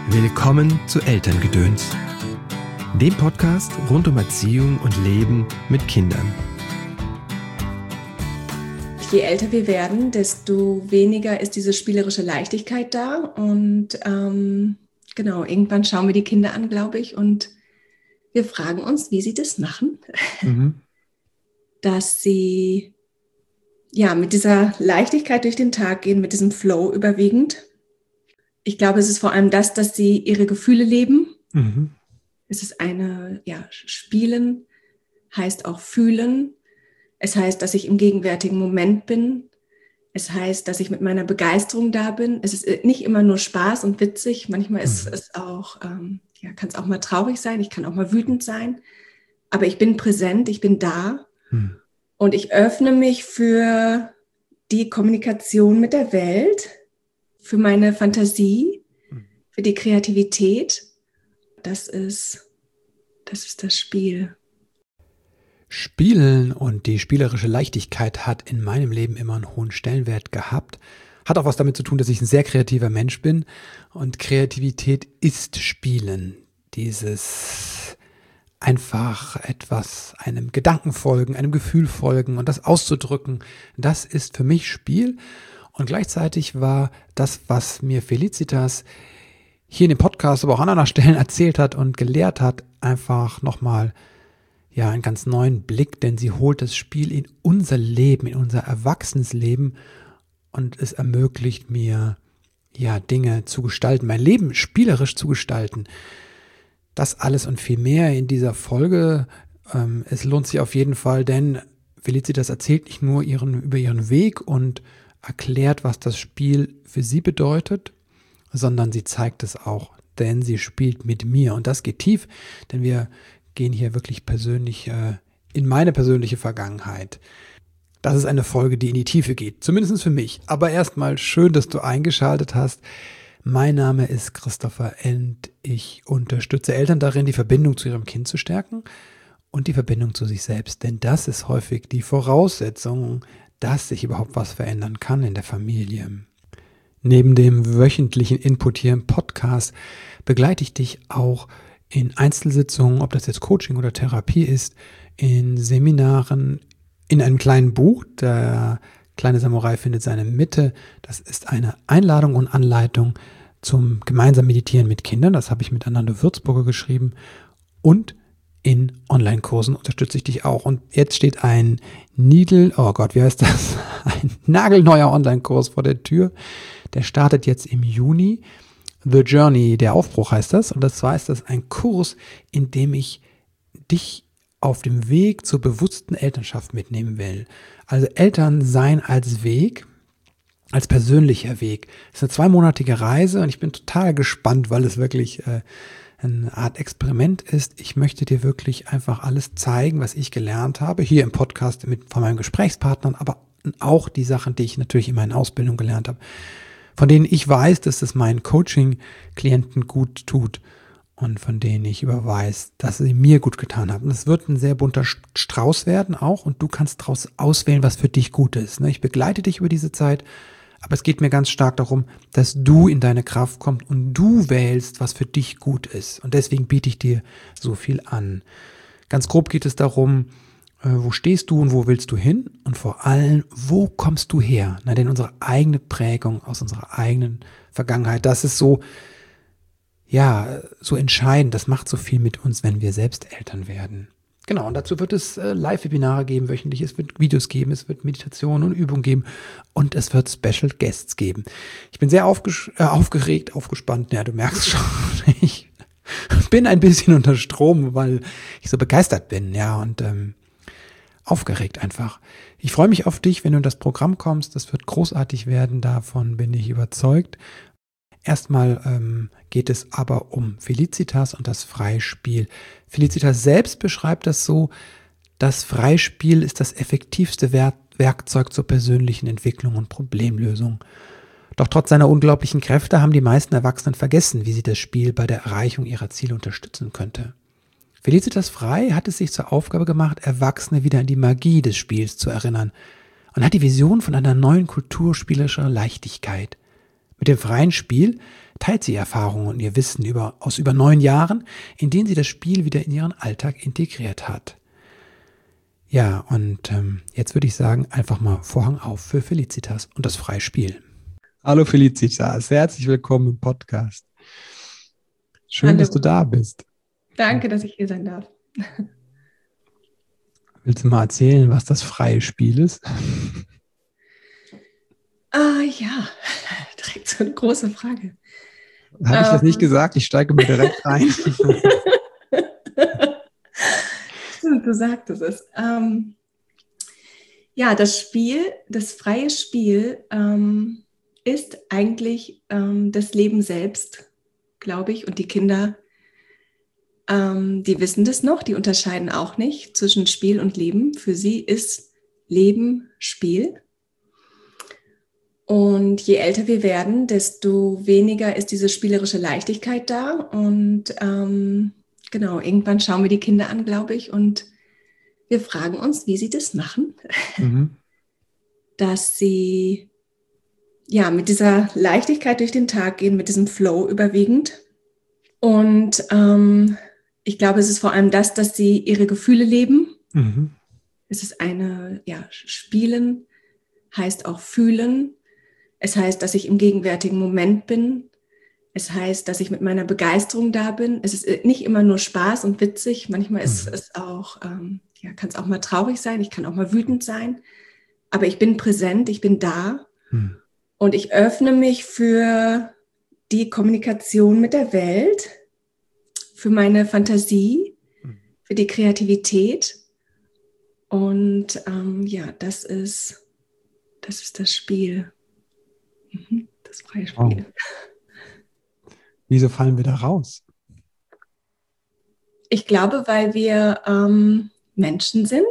Willkommen zu Elterngedöns, dem Podcast rund um Erziehung und Leben mit Kindern. Je älter wir werden, desto weniger ist diese spielerische Leichtigkeit da. Und irgendwann schauen wir die Kinder an, glaube ich, und wir fragen uns, wie sie das machen, dass sie mit dieser Leichtigkeit durch den Tag gehen, mit diesem Flow überwiegend. Ich glaube, es ist vor allem das, dass sie ihre Gefühle leben. Es ist Spielen heißt auch fühlen. Es heißt, dass ich im gegenwärtigen Moment bin. Es heißt, dass ich mit meiner Begeisterung da bin. Es ist nicht immer nur Spaß und witzig. Manchmal ist es auch, kann es auch mal traurig sein. Ich kann auch mal wütend sein. Aber ich bin präsent, ich bin da. Und ich öffne mich für die Kommunikation mit der Welt, für meine Fantasie, für die Kreativität. Das ist das Spiel. Spielen und die spielerische Leichtigkeit hat in meinem Leben immer einen hohen Stellenwert gehabt. Hat auch was damit zu tun, dass ich ein sehr kreativer Mensch bin. Und Kreativität ist Spielen. Dieses einfach etwas, einem Gedanken folgen, einem Gefühl folgen und das auszudrücken, das ist für mich Spiel. Und gleichzeitig war das, was mir Felicitas hier in dem Podcast, aber auch an anderen Stellen erzählt hat und gelehrt hat, einfach nochmal einen ganz neuen Blick, denn sie holt das Spiel in unser Leben, in unser Erwachsenenleben und es ermöglicht mir, Dinge zu gestalten, mein Leben spielerisch zu gestalten. Das alles und viel mehr in dieser Folge. Es lohnt sich auf jeden Fall, denn Felicitas erzählt nicht nur über ihren Weg und erklärt, was das Spiel für sie bedeutet, sondern sie zeigt es auch, denn sie spielt mit mir und das geht tief, denn wir gehen hier wirklich persönlich in meine persönliche Vergangenheit. Das ist eine Folge, die in die Tiefe geht, zumindest für mich. Aber erstmal schön, dass du eingeschaltet hast. Mein Name ist Christopher und ich unterstütze Eltern darin, die Verbindung zu ihrem Kind zu stärken und die Verbindung zu sich selbst, denn das ist häufig die Voraussetzung, dass sich überhaupt was verändern kann in der Familie. Neben dem wöchentlichen Input hier im Podcast begleite ich dich auch in Einzelsitzungen, ob das jetzt Coaching oder Therapie ist, in Seminaren, in einem kleinen Buch, der kleine Samurai findet seine Mitte. Das ist eine Einladung und Anleitung zum gemeinsamen Meditieren mit Kindern. Das habe ich mit Anando Würzburger geschrieben und in Online-Kursen unterstütze ich dich auch. Und jetzt steht ein nagelneuer Online-Kurs vor der Tür. Der startet jetzt im Juni. The Journey, der Aufbruch heißt das. Und zwar ist das ein Kurs, in dem ich dich auf dem Weg zur bewussten Elternschaft mitnehmen will. Also Elternsein als Weg, als persönlicher Weg. Es ist eine 2-monatige Reise und ich bin total gespannt, weil es wirklich eine Art Experiment ist. Ich möchte dir wirklich einfach alles zeigen, was ich gelernt habe, hier im Podcast von meinen Gesprächspartnern, aber auch die Sachen, die ich natürlich in meinen Ausbildungen gelernt habe, von denen ich weiß, dass es meinen Coaching-Klienten gut tut und von denen ich weiß, dass sie mir gut getan haben. Es wird ein sehr bunter Strauß werden auch und du kannst daraus auswählen, was für dich gut ist. Ich begleite dich über diese Zeit, aber es geht mir ganz stark darum, dass du in deine Kraft kommst und du wählst, was für dich gut ist. Und deswegen biete ich dir so viel an. Ganz grob geht es darum, wo stehst du und wo willst du hin? Und vor allem, wo kommst du her? Denn unsere eigene Prägung aus unserer eigenen Vergangenheit, das ist so entscheidend. Das macht so viel mit uns, wenn wir selbst Eltern werden. Genau, und dazu wird es Live-Webinare geben wöchentlich, es wird Videos geben, es wird Meditationen und Übungen geben und es wird Special Guests geben. Ich bin sehr aufgeregt, aufgespannt. Ja, du merkst schon, ich bin ein bisschen unter Strom, weil ich so begeistert bin, und aufgeregt einfach. Ich freue mich auf dich, wenn du in das Programm kommst. Das wird großartig werden, davon bin ich überzeugt. Erstmal geht es aber um Felicitas und das Freispiel. Felicitas selbst beschreibt das so, das Freispiel ist das effektivste Werkzeug zur persönlichen Entwicklung und Problemlösung. Doch trotz seiner unglaublichen Kräfte haben die meisten Erwachsenen vergessen, wie sie das Spiel bei der Erreichung ihrer Ziele unterstützen könnte. Felicitas Frei hat es sich zur Aufgabe gemacht, Erwachsene wieder an die Magie des Spiels zu erinnern und hat die Vision von einer neuen Kultur spielerischer Leichtigkeit. Mit dem freien Spiel teilt sie Erfahrungen und ihr Wissen aus über 9 Jahren, in denen sie das Spiel wieder in ihren Alltag integriert hat. Ja, und jetzt würde ich sagen, einfach mal Vorhang auf für Felicitas und das freie Spiel. Hallo Felicitas, herzlich willkommen im Podcast. Schön, Hallo. Dass du da bist. Danke, dass ich hier sein darf. Willst du mal erzählen, was das freie Spiel ist? Ja, direkt so eine große Frage. Habe ich das nicht gesagt? Ich steige mir direkt rein. Stimmt, du sagtest es. Ja, das freie Spiel ist eigentlich das Leben selbst, glaube ich. Und die Kinder, die wissen das noch, die unterscheiden auch nicht zwischen Spiel und Leben. Für sie ist Leben Spiel. Und je älter wir werden, desto weniger ist diese spielerische Leichtigkeit da. Und genau, irgendwann schauen wir die Kinder an, glaube ich, und wir fragen uns, wie sie das machen, dass sie ja mit dieser Leichtigkeit durch den Tag gehen, mit diesem Flow überwiegend. Und ich glaube, es ist vor allem das, dass sie ihre Gefühle leben. Es ist Spielen heißt auch fühlen. Es heißt, dass ich im gegenwärtigen Moment bin. Es heißt, dass ich mit meiner Begeisterung da bin. Es ist nicht immer nur Spaß und witzig. Manchmal ist es auch, kann es auch mal traurig sein. Ich kann auch mal wütend sein. Aber ich bin präsent, ich bin da. Und ich öffne mich für die Kommunikation mit der Welt, für meine Fantasie, für die Kreativität. Und das ist das Spiel. Das freie Spiel. Oh. Wieso fallen wir da raus? Ich glaube, weil wir Menschen sind.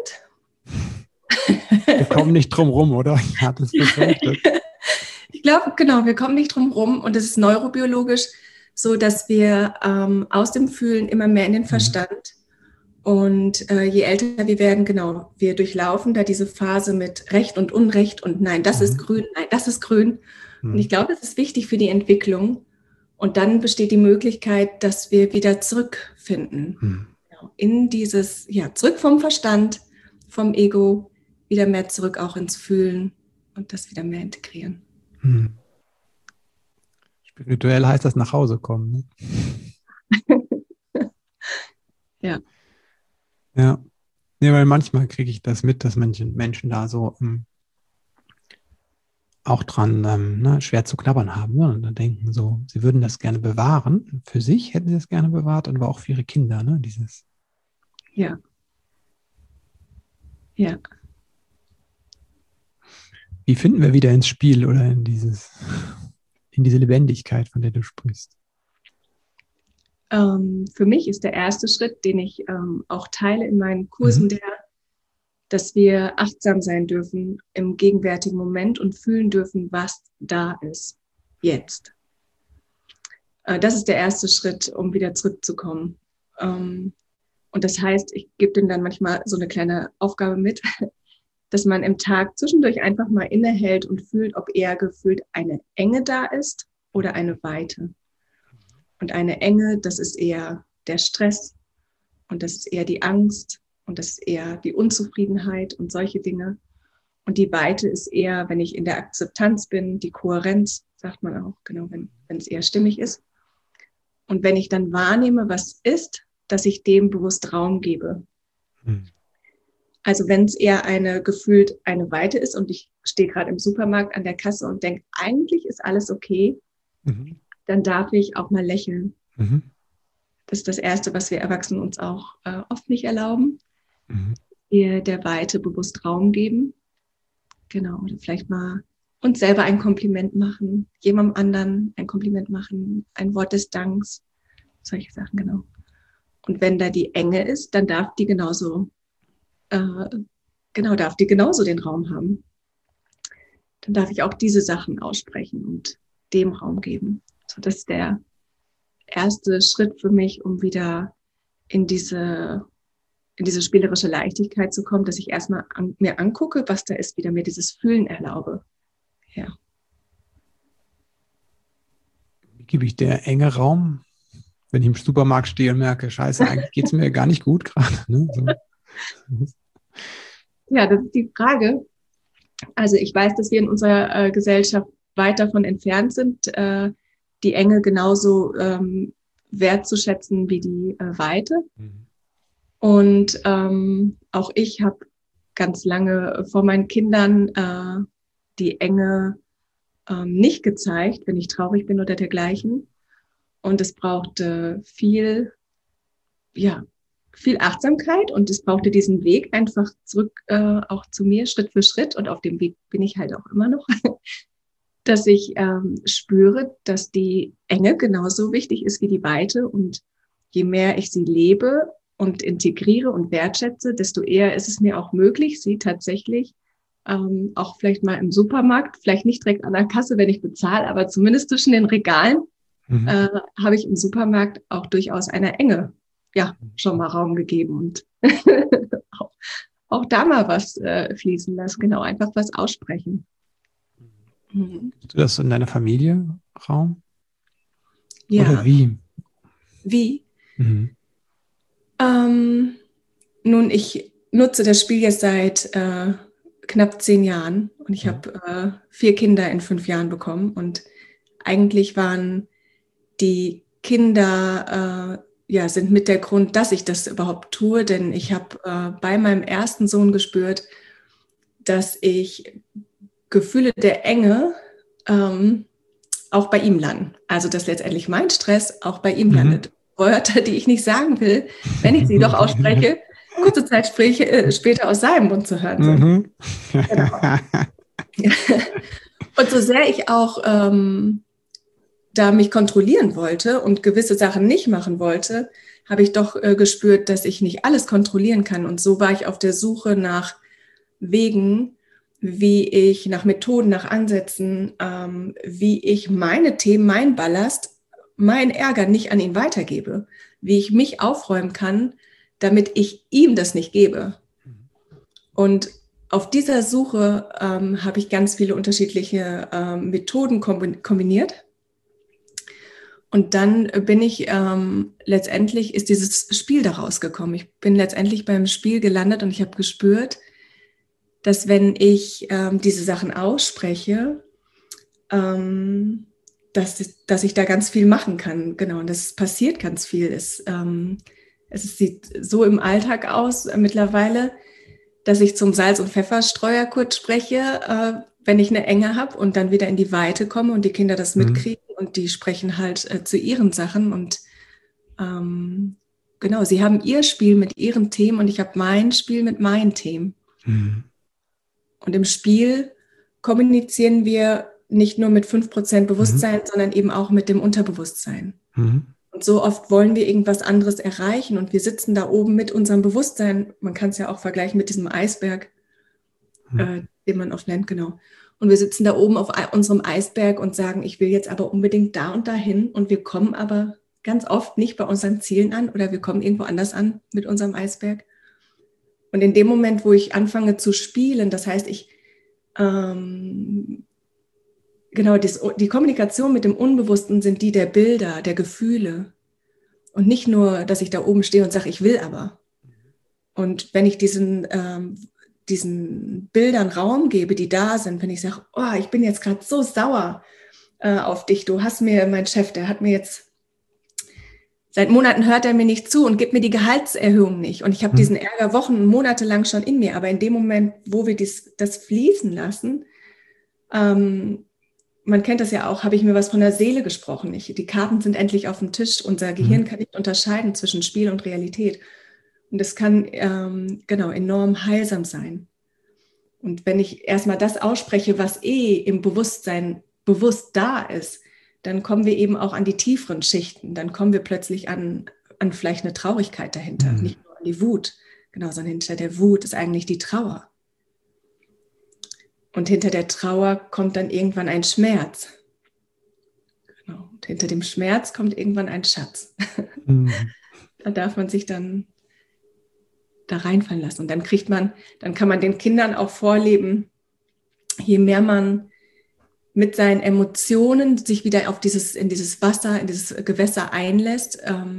Wir kommen nicht drum rum, oder? Ich hatte es befürchtet. Ich glaube, genau, wir kommen nicht drum rum. Und es ist neurobiologisch so, dass wir aus dem Fühlen immer mehr in den Verstand. Und je älter wir werden, genau, wir durchlaufen da diese Phase mit Recht und Unrecht und nein, das ist grün, nein, das ist grün. Und ich glaube, es ist wichtig für die Entwicklung. Und dann besteht die Möglichkeit, dass wir wieder zurückfinden. In dieses, zurück vom Verstand, vom Ego, wieder mehr zurück auch ins Fühlen und das wieder mehr integrieren. Spirituell heißt das nach Hause kommen, ne? Ja. Ja, weil manchmal kriege ich das mit, dass Menschen da so auch dran schwer zu knabbern haben, ne? Und dann denken so, sie würden das gerne bewahren. Für sich hätten sie das gerne bewahrt, aber auch für ihre Kinder, ne? Dieses. Ja. Ja. Wie finden wir wieder ins Spiel oder in diese Lebendigkeit, von der du sprichst? Für mich ist der erste Schritt, den ich auch teile in meinen Kursen, dass wir achtsam sein dürfen im gegenwärtigen Moment und fühlen dürfen, was da ist, jetzt. Das ist der erste Schritt, um wieder zurückzukommen. Und das heißt, ich gebe denen dann manchmal so eine kleine Aufgabe mit, dass man im Tag zwischendurch einfach mal innehält und fühlt, ob eher gefühlt eine Enge da ist oder eine Weite. Und eine Enge, das ist eher der Stress und das ist eher die Angst und das ist eher die Unzufriedenheit und solche Dinge. Und die Weite ist eher, wenn ich in der Akzeptanz bin, die Kohärenz, sagt man auch, genau, wenn es eher stimmig ist. Und wenn ich dann wahrnehme, was ist, dass ich dem bewusst Raum gebe. Also wenn es eher gefühlt eine Weite ist und ich stehe gerade im Supermarkt an der Kasse und denke, eigentlich ist alles okay, dann darf ich auch mal lächeln. Das ist das Erste, was wir Erwachsenen uns auch oft nicht erlauben. Wir der Weite bewusst Raum geben. Genau, oder vielleicht mal uns selber ein Kompliment machen, jemandem anderen ein Kompliment machen, ein Wort des Danks, solche Sachen, genau. Und wenn da die Enge ist, dann darf die genauso den Raum haben. Dann darf ich auch diese Sachen aussprechen und dem Raum geben. So, das ist der erste Schritt für mich, um wieder in diese spielerische Leichtigkeit zu kommen, dass ich erstmal mir angucke, was da ist, wieder mir dieses Fühlen erlaube. Ja. gebe ich der enge Raum, wenn ich im Supermarkt stehe und merke, scheiße, eigentlich geht es mir gar nicht gut gerade. Ne? So. Ja, das ist die Frage. Also ich weiß, dass wir in unserer Gesellschaft weit davon entfernt sind, die Enge genauso wertzuschätzen wie die Weite. Mhm. Und auch ich habe ganz lange vor meinen Kindern die Enge nicht gezeigt, wenn ich traurig bin oder dergleichen. Und es brauchte viel Achtsamkeit und es brauchte diesen Weg einfach zurück auch zu mir, Schritt für Schritt. Und auf dem Weg bin ich halt auch immer noch, dass ich spüre, dass die Enge genauso wichtig ist wie die Weite. Und je mehr ich sie lebe und integriere und wertschätze, desto eher ist es mir auch möglich, sie tatsächlich auch vielleicht mal im Supermarkt, vielleicht nicht direkt an der Kasse, wenn ich bezahle, aber zumindest zwischen den Regalen habe ich im Supermarkt auch durchaus einer Enge schon mal Raum gegeben und auch da mal was fließen lassen, genau, einfach was aussprechen. Hast du das in deiner Familie Raum? Ja. Oder wie? Wie? Mhm. Nun, ich nutze das Spiel jetzt seit knapp 10 Jahren und ich habe 4 Kinder in 5 Jahren bekommen und eigentlich waren die Kinder sind mit der Grund, dass ich das überhaupt tue, denn ich habe bei meinem ersten Sohn gespürt, dass ich Gefühle der Enge auch bei ihm landen. Also dass letztendlich mein Stress auch bei ihm landet. Wörter, die ich nicht sagen will, wenn ich sie doch ausspreche, kurze Zeit später aus seinem Mund zu hören sind. Genau. Und so sehr ich auch da mich kontrollieren wollte und gewisse Sachen nicht machen wollte, habe ich doch gespürt, dass ich nicht alles kontrollieren kann. Und so war ich auf der Suche nach Wegen, wie ich, nach Methoden, nach Ansätzen, wie ich meine Themen, meinen Ballast, meinen Ärger nicht an ihn weitergebe, wie ich mich aufräumen kann, damit ich ihm das nicht gebe. Und auf dieser Suche habe ich ganz viele unterschiedliche Methoden kombiniert. Und dann bin ich, letztendlich ist dieses Spiel daraus gekommen. Ich bin letztendlich beim Spiel gelandet und ich habe gespürt, dass wenn ich diese Sachen ausspreche, dass ich da ganz viel machen kann. Genau, und es passiert ganz viel. Es sieht so im Alltag aus mittlerweile, dass ich zum Salz- und Pfefferstreuer kurz spreche, wenn ich eine Enge habe und dann wieder in die Weite komme und die Kinder das mitkriegen und die sprechen halt zu ihren Sachen und genau, sie haben ihr Spiel mit ihren Themen und ich habe mein Spiel mit meinen Themen. Und im Spiel kommunizieren wir nicht nur mit 5% Bewusstsein, sondern eben auch mit dem Unterbewusstsein. Und so oft wollen wir irgendwas anderes erreichen und wir sitzen da oben mit unserem Bewusstsein. Man kann es ja auch vergleichen mit diesem Eisberg, den man oft nennt, genau. Und wir sitzen da oben auf unserem Eisberg und sagen, ich will jetzt aber unbedingt da und dahin und wir kommen aber ganz oft nicht bei unseren Zielen an oder wir kommen irgendwo anders an mit unserem Eisberg. Und in dem Moment, wo ich anfange zu spielen, das heißt, die Kommunikation mit dem Unbewussten sind die der Bilder, der Gefühle. Und nicht nur, dass ich da oben stehe und sage, ich will aber. Und wenn ich diesen Bildern Raum gebe, die da sind, wenn ich sage, oh, ich bin jetzt gerade so sauer auf dich, mein Chef, der hat mir jetzt, seit Monaten hört er mir nicht zu und gibt mir die Gehaltserhöhung nicht. Und ich habe diesen Ärger Wochen und Monate lang schon in mir. Aber in dem Moment, wo wir das fließen lassen, man kennt das ja auch, habe ich mir was von der Seele gesprochen. Die Karten sind endlich auf dem Tisch. Unser Gehirn kann nicht unterscheiden zwischen Spiel und Realität. Und das kann enorm heilsam sein. Und wenn ich erstmal das ausspreche, was im Bewusstsein bewusst da ist, dann kommen wir eben auch an die tieferen Schichten. Dann kommen wir plötzlich an vielleicht eine Traurigkeit dahinter, nicht nur an die Wut. Genau, sondern hinter der Wut ist eigentlich die Trauer. Und hinter der Trauer kommt dann irgendwann ein Schmerz. Genau. Und hinter dem Schmerz kommt irgendwann ein Schatz. Da darf man sich dann da reinfallen lassen. Und dann kann man den Kindern auch vorleben, je mehr man mit seinen Emotionen sich wieder in dieses Wasser, in dieses Gewässer einlässt,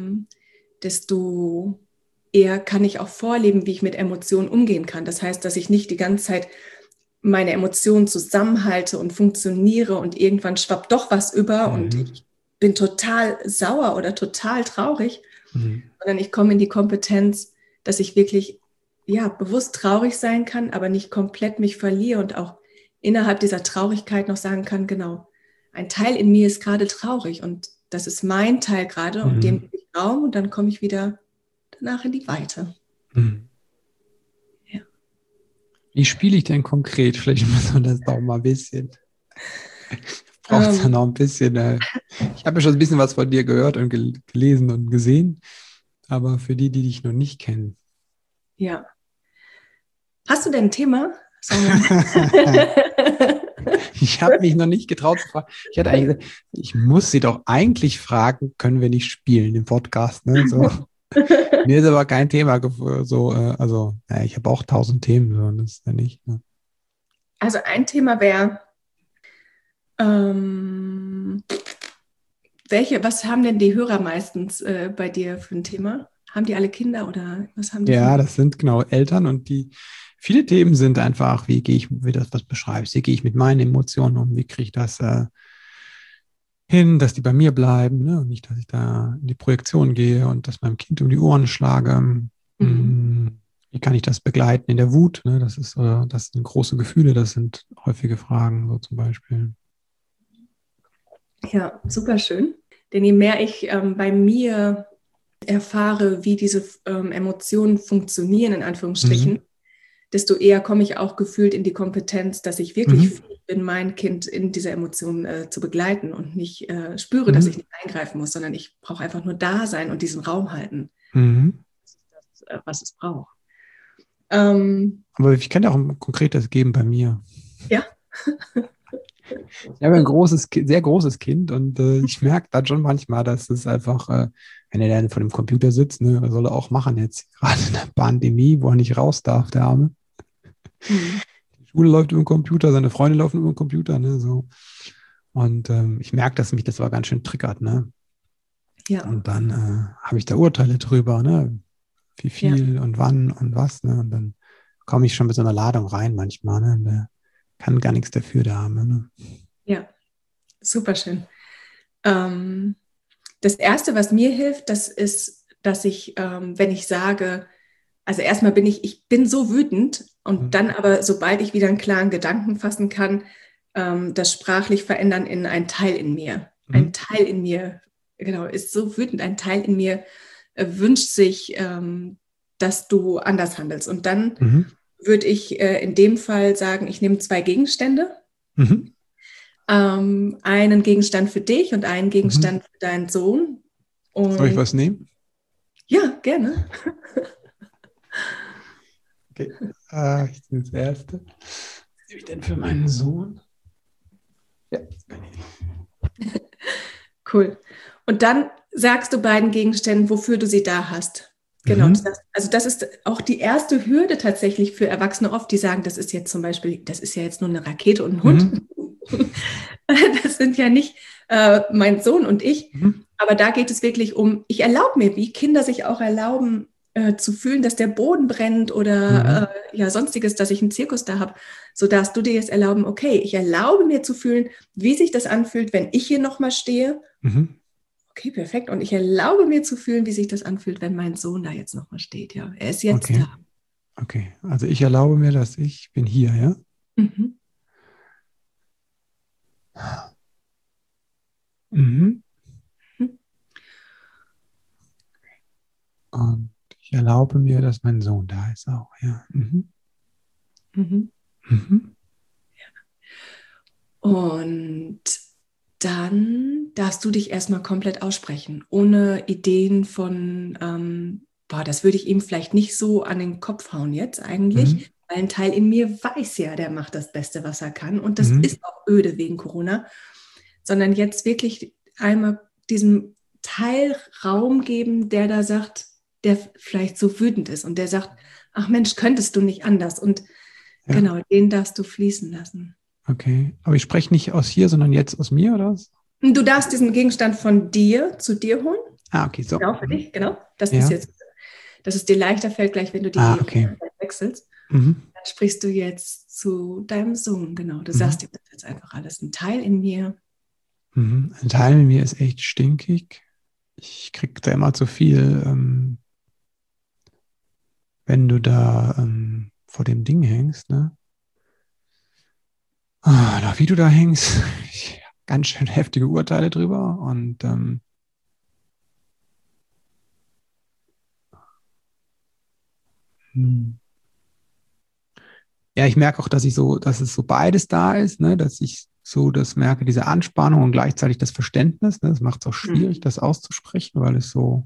desto eher kann ich auch vorleben, wie ich mit Emotionen umgehen kann. Das heißt, dass ich nicht die ganze Zeit meine Emotionen zusammenhalte und funktioniere und irgendwann schwappt doch was über und ich bin total sauer oder total traurig, sondern ich komme in die Kompetenz, dass ich wirklich bewusst traurig sein kann, aber nicht komplett mich verliere und auch innerhalb dieser Traurigkeit noch sagen kann, genau, ein Teil in mir ist gerade traurig und das ist mein Teil gerade und dem gebe ich Raum und dann komme ich wieder danach in die Weite. Ja. Wie spiele ich denn konkret? Vielleicht muss man das doch mal ein bisschen. Braucht es noch ein bisschen. Ich habe ja schon ein bisschen was von dir gehört und gelesen und gesehen, aber für die dich noch nicht kennen. Ja. Hast du denn ein Thema? Ich habe mich noch nicht getraut zu fragen. Ich hatte eigentlich gesagt, ich muss sie doch eigentlich fragen, können wir nicht spielen im Podcast. Ne? So. Mir ist aber kein Thema so, ich habe auch 1000 Themen, so, das ist ja nicht. Ne? Also ein Thema wäre, was haben denn die Hörer meistens bei dir für ein Thema? Haben die alle Kinder oder was haben die? Ja, das sind genau Eltern und viele Themen sind einfach, wie gehe ich, wie das was beschreibst, wie gehe ich mit meinen Emotionen um, wie kriege ich das hin, dass die bei mir bleiben, ne? Und nicht, dass ich da in die Projektion gehe und das meinem Kind um die Ohren schlage. Wie kann ich das begleiten in der Wut? Ne? Das sind große Gefühle, das sind häufige Fragen, so zum Beispiel. Ja, super schön. Denn je mehr ich bei mir erfahre, wie diese Emotionen funktionieren, in Anführungsstrichen, desto eher komme ich auch gefühlt in die Kompetenz, dass ich wirklich fähig bin, mein Kind in dieser Emotion zu begleiten und nicht spüre, dass ich nicht eingreifen muss, sondern ich brauche einfach nur da sein und diesen Raum halten. Das ist das, was es braucht. Aber ich kann ja auch ein konkretes geben bei mir. Ja. Ich habe ein sehr großes Kind und ich merke dann schon manchmal, dass es einfach, wenn er dann vor dem Computer sitzt, ne, was soll er auch machen jetzt, gerade in der Pandemie, wo er nicht raus darf, der Arme. Die Schule läuft über den Computer, seine Freunde laufen über den Computer, ne, so. Und ich merke, dass mich das aber ganz schön triggert, ne. Ja. Und dann habe ich da Urteile drüber, ne, wie viel und wann und was, ne, und dann komme ich schon mit so einer Ladung rein manchmal, ne, und der kann gar nichts dafür, der Arme, ne. Ja, super schön. Das Erste, was mir hilft, das ist, dass ich, wenn ich sage, also erstmal ich bin so wütend und dann aber, sobald ich wieder einen klaren Gedanken fassen kann, das sprachlich verändern in ein Teil in mir. Ein Teil in mir, genau, ist so wütend, ein Teil in mir wünscht sich, dass du anders handelst. Und dann würde ich in dem Fall sagen, ich nehme 2 Gegenstände. Einen Gegenstand für dich und einen Gegenstand für deinen Sohn. Und soll ich was nehmen? Ja, gerne. Okay, ich nehme das erste. Was nehme ich denn für meinen Sohn? Ja. Cool. Und dann sagst du beiden Gegenständen, wofür du sie da hast. Genau. Das ist auch die erste Hürde tatsächlich für Erwachsene oft, die sagen, das ist jetzt zum Beispiel, das ist ja jetzt nur eine Rakete und ein Hund. Das sind ja nicht mein Sohn und ich. Aber da geht es wirklich um, ich erlaube mir, wie Kinder sich auch erlauben, zu fühlen, dass der Boden brennt oder sonstiges, dass ich einen Zirkus da habe, so darfst du dir jetzt erlauben, okay, ich erlaube mir zu fühlen, wie sich das anfühlt, wenn ich hier nochmal stehe. Okay, perfekt. Und ich erlaube mir zu fühlen, wie sich das anfühlt, wenn mein Sohn da jetzt nochmal steht. Ja, er ist jetzt da. Okay, also ich erlaube mir, dass ich bin hier, ja? Und ich erlaube mir, dass mein Sohn da ist auch, ja. Und dann darfst du dich erstmal komplett aussprechen, ohne Ideen von, das würde ich ihm vielleicht nicht so an den Kopf hauen jetzt eigentlich, weil ein Teil in mir weiß ja, der macht das Beste, was er kann und das ist auch öde wegen Corona, sondern jetzt wirklich einmal diesem Teil Raum geben, der da sagt, der vielleicht so wütend ist und der sagt, ach Mensch, könntest du nicht anders und genau, den darfst du fließen lassen. Okay. Aber ich spreche nicht aus hier, sondern jetzt aus mir, oder was? Du darfst diesen Gegenstand von dir zu dir holen. Ah, okay, so. Genau, für dich, genau. Dass Ja. dass es dir leichter fällt, gleich wenn du die Okay. wechselst. Mhm. Dann sprichst du jetzt zu deinem Sohn, genau. Du sagst ihm das jetzt einfach alles. Ein Teil in mir. Mhm. Ein Teil in mir ist echt stinkig. Ich krieg da immer zu viel, wenn du da vor dem Ding hängst, ne? Wie du da hängst, ganz schön heftige Urteile drüber und ja, ich merke auch, dass es so beides da ist, ne? Dass ich so das merke, diese Anspannung und gleichzeitig das Verständnis, ne? Das macht es auch schwierig, das auszusprechen, weil es so,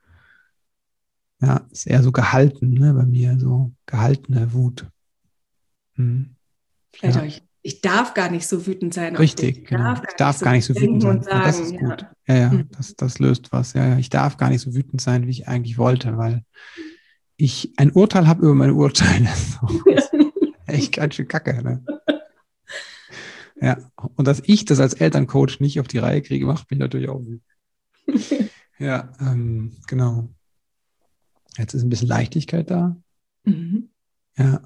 ja, ist eher so gehalten, ne? Bei mir so gehaltene Wut. Vielleicht Ja. auch, ich darf gar nicht so wütend sein auf dich. Richtig, genau. Ich darf gar nicht so wütend denken sein. und Ja, das sagen, ist gut. ja. Ja, das löst was. Ja, ich darf gar nicht so wütend sein, wie ich eigentlich wollte, weil ich ein Urteil habe über meine Urteile. Das ist echt ganz schön kacke. Ne? Ja, und dass ich das als Elterncoach nicht auf die Reihe kriege, macht mich natürlich auch wütend. Ja, genau. Jetzt ist ein bisschen Leichtigkeit da. Mhm. Ja.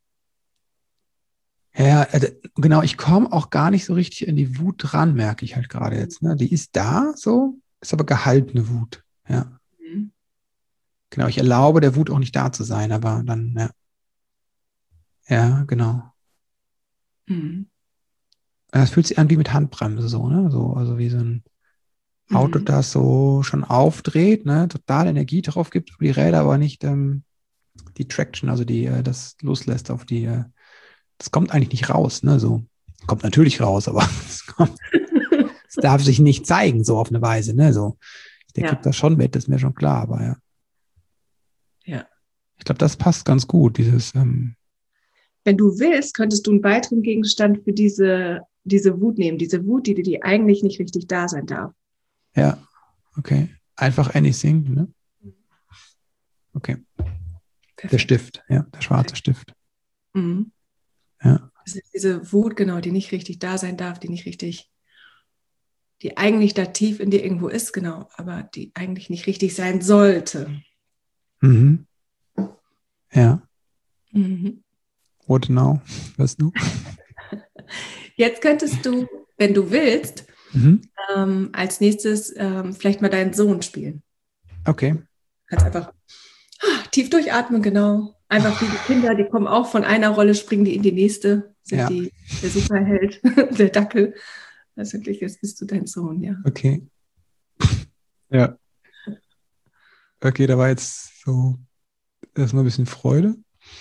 Ja, genau, ich komme auch gar nicht so richtig in die Wut ran, merke ich halt gerade jetzt. Ne? Die ist da, so, ist aber gehaltene Wut. Ja. Mhm. Genau, ich erlaube der Wut auch nicht da zu sein, aber dann, ja. Ja, genau. Mhm. Das fühlt sich an wie mit Handbremse, so, ne? So, also wie so ein Auto, das so schon aufdreht, ne? Total Energie drauf gibt über die Räder, aber nicht die Traction, also das loslässt auf das kommt eigentlich nicht raus, ne? So. Kommt natürlich raus, aber es darf sich nicht zeigen, so auf eine Weise, ne? So. Der kriegt das schon mit, das ist mir schon klar, aber ja. Ja. Ich glaube, das passt ganz gut, dieses. Wenn du willst, könntest du einen weiteren Gegenstand für diese Wut nehmen. Diese Wut, die eigentlich nicht richtig da sein darf. Ja, okay. Einfach anything, ne? Okay. Perfekt. Der Stift, ja, der schwarze Stift. Mhm. Ja. Das ist diese Wut, genau, die nicht richtig da sein darf, die eigentlich da tief in dir irgendwo ist, genau, aber die eigentlich nicht richtig sein sollte. Mhm. Ja. Mhm. What now? Was du? Jetzt könntest du, wenn du willst, als nächstes vielleicht mal deinen Sohn spielen. Okay. Du kannst einfach tief durchatmen, genau. Einfach wie die Kinder, die kommen auch von einer Rolle, springen die in die nächste, sind der Superheld, der Dackel. Das wirklich, jetzt bist du dein Sohn, ja. Okay. Ja. Okay, da war jetzt so erstmal ein bisschen Freude.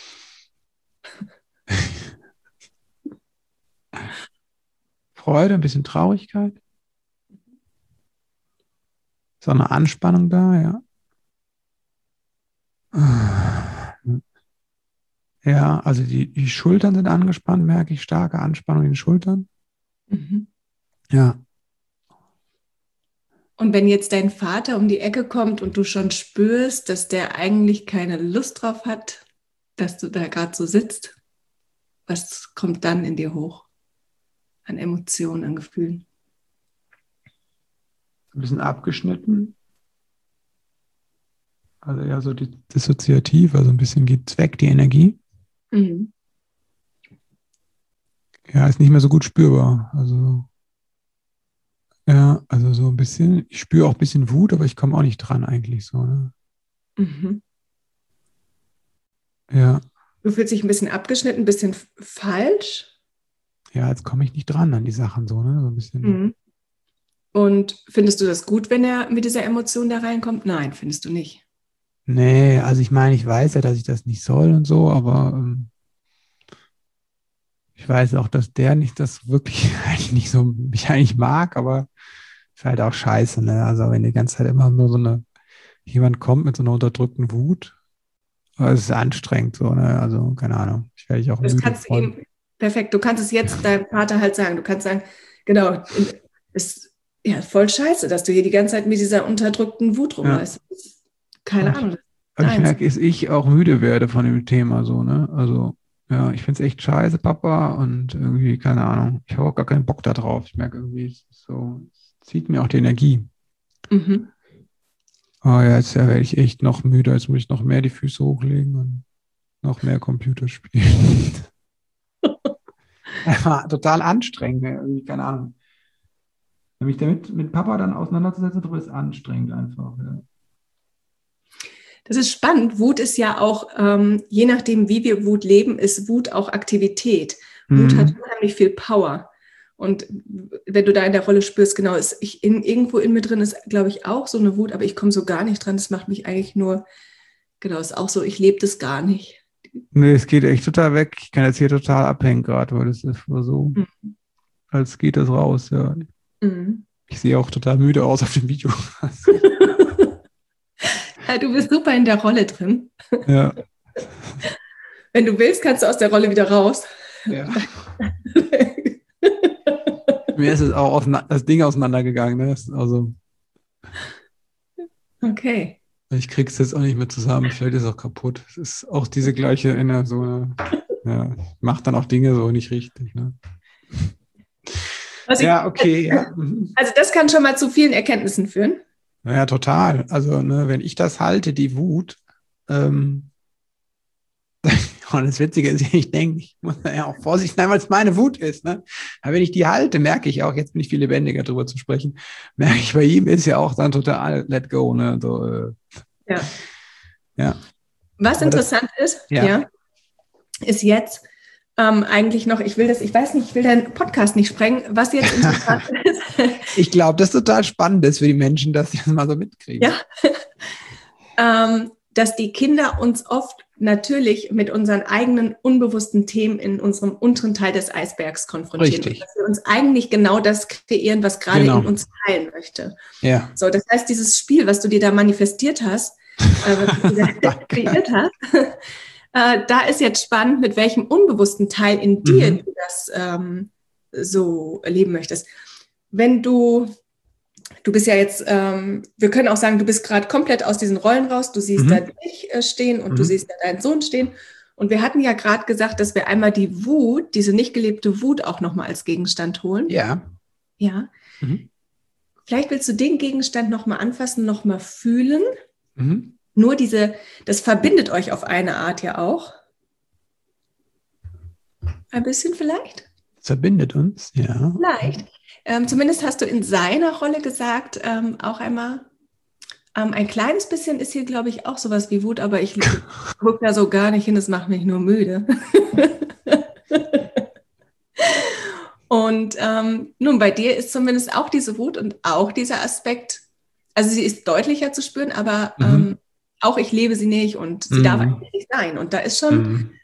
Freude, ein bisschen Traurigkeit. So eine Anspannung da, ja. Ja, also die Schultern sind angespannt, merke ich, starke Anspannung in den Schultern. Mhm. Ja. Und wenn jetzt dein Vater um die Ecke kommt und du schon spürst, dass der eigentlich keine Lust drauf hat, dass du da gerade so sitzt, was kommt dann in dir hoch? An Emotionen, an Gefühlen? Ein bisschen abgeschnitten. Also ja, so dissoziativ, also ein bisschen geht's weg, die Energie. Mhm. Ja, ist nicht mehr so gut spürbar. Also, ja, also so ein bisschen, ich spüre auch ein bisschen Wut, aber ich komme auch nicht dran eigentlich so, ne? Mhm. Ja. Du fühlst dich ein bisschen abgeschnitten, ein bisschen falsch. Ja, jetzt komme ich nicht dran an die Sachen so, ne? So ein bisschen. Mhm. Und findest du das gut, wenn er mit dieser Emotion da reinkommt? Nein, findest du nicht. Nee, also ich meine, ich weiß ja, dass ich das nicht soll und so, aber ich weiß auch, dass der nicht das wirklich eigentlich nicht so mich eigentlich mag, aber ist halt auch scheiße, ne? Also wenn die ganze Zeit immer nur jemand kommt mit so einer unterdrückten Wut, es ist anstrengend so, ne? Also keine Ahnung, ich werde auch Das müde kannst du von. ihm, perfekt, du kannst es jetzt deinem Vater halt sagen. Du kannst sagen, genau, es ist ja voll scheiße, dass du hier die ganze Zeit mit dieser unterdrückten Wut rumläufst. Keine Ahnung. Und ich merke, dass ich auch müde werde von dem Thema so, ne? Also Ja, ich finde es echt scheiße, Papa. Und irgendwie, keine Ahnung, ich habe auch gar keinen Bock da drauf. Ich merke irgendwie, es zieht mir auch die Energie. Mhm. Oh ja, jetzt werde ich echt noch müde. Jetzt muss ich noch mehr die Füße hochlegen und noch mehr Computer spielen. War total anstrengend, irgendwie, keine Ahnung. Mich damit mit Papa dann auseinanderzusetzen, ist anstrengend einfach. Ja. Das ist spannend. Wut ist ja auch, je nachdem, wie wir Wut leben, ist Wut auch Aktivität. Wut hat unheimlich viel Power. Und wenn du da in der Rolle spürst, genau, irgendwo in mir drin ist, glaube ich, auch so eine Wut, aber ich komme so gar nicht dran. Das macht mich eigentlich nur, genau, ist auch so, ich lebe das gar nicht. Nee, es geht echt total weg. Ich kann jetzt hier total abhängen gerade, weil das ist so, als geht das raus, ja. Mhm. Ich sehe auch total müde aus auf dem Video. Ja, du bist super in der Rolle drin. Ja. Wenn du willst, kannst du aus der Rolle wieder raus. Ja. Mir ist es auch das Ding auseinandergegangen. Ne? Also, Okay. ich krieg's jetzt auch nicht mehr zusammen. Vielleicht ist es auch kaputt. Es ist auch diese gleiche ja, macht dann auch Dinge so nicht richtig. Ne? Ja, okay. Ja. Also das kann schon mal zu vielen Erkenntnissen führen. Ja, total. Also, ne, wenn ich das halte, die Wut, und das Witzige ist, ich denke, ich muss ja auch vorsichtig sein, weil es meine Wut ist. Ne? Aber wenn ich die halte, merke ich auch, jetzt bin ich viel lebendiger drüber zu sprechen, merke ich, bei ihm ist ja auch dann total let go. Ne? So, ja. Was aber interessant ist, ist jetzt eigentlich noch, ich will deinen Podcast nicht sprengen, was jetzt interessant ist. Ich glaube, das ist total spannend ist für die Menschen, dass sie das mal so mitkriegen. Ja. Dass die Kinder uns oft natürlich mit unseren eigenen unbewussten Themen in unserem unteren Teil des Eisbergs konfrontieren. Richtig. Und dass wir uns eigentlich genau das kreieren, was gerade in uns heilen möchte. Ja. So, das heißt, dieses Spiel, was du dir da manifestiert hast, was du dir kreiert hast, da ist jetzt spannend, mit welchem unbewussten Teil in dir du das so erleben möchtest. Wenn du bist ja jetzt, wir können auch sagen, du bist gerade komplett aus diesen Rollen raus, du siehst da dich stehen und du siehst da deinen Sohn stehen. Und wir hatten ja gerade gesagt, dass wir einmal die Wut, diese nicht gelebte Wut auch nochmal als Gegenstand holen. Ja. Ja. Vielleicht willst du den Gegenstand nochmal anfassen, nochmal fühlen. Nur das verbindet euch auf eine Art ja auch. Ein bisschen vielleicht? Das verbindet uns, ja. Vielleicht. Zumindest hast du in seiner Rolle gesagt, auch einmal, ein kleines bisschen ist hier, glaube ich, auch sowas wie Wut, aber ich gucke da so gar nicht hin, das macht mich nur müde. Und nun, bei dir ist zumindest auch diese Wut und auch dieser Aspekt, also sie ist deutlicher zu spüren, aber auch ich lebe sie nicht und sie darf eigentlich nicht sein. Und da ist schon...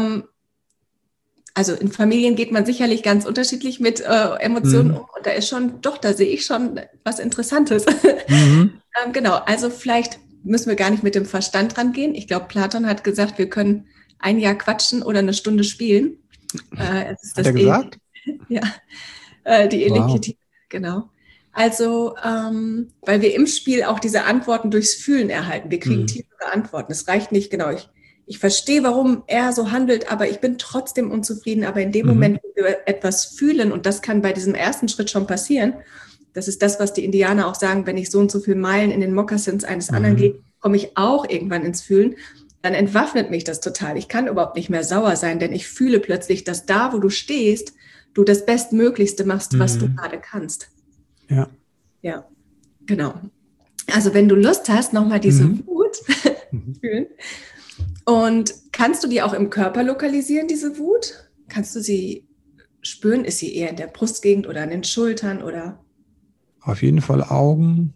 Also in Familien geht man sicherlich ganz unterschiedlich mit Emotionen um und da sehe ich schon was Interessantes. Genau, also vielleicht müssen wir gar nicht mit dem Verstand rangehen. Ich glaube, Platon hat gesagt, wir können ein Jahr quatschen oder eine Stunde spielen. Es ist das hat er gesagt? Ja, die Elektrizität, genau. Also, weil wir im Spiel auch diese Antworten durchs Fühlen erhalten. Wir kriegen tiefere Antworten. Es reicht nicht, genau, ich verstehe, warum er so handelt, aber ich bin trotzdem unzufrieden. Aber in dem Moment, wo wir etwas fühlen, und das kann bei diesem ersten Schritt schon passieren, das ist das, was die Indianer auch sagen, wenn ich so und so viele Meilen in den Mokassins eines anderen gehe, komme ich auch irgendwann ins Fühlen. Dann entwaffnet mich das total. Ich kann überhaupt nicht mehr sauer sein, denn ich fühle plötzlich, dass da, wo du stehst, du das Bestmöglichste machst, was du gerade kannst. Ja. Ja, genau. Also wenn du Lust hast, nochmal diese Wut fühlen. Und kannst du die auch im Körper lokalisieren, diese Wut? Kannst du sie spüren? Ist sie eher in der Brustgegend oder an den Schultern? Oder? Auf jeden Fall Augen.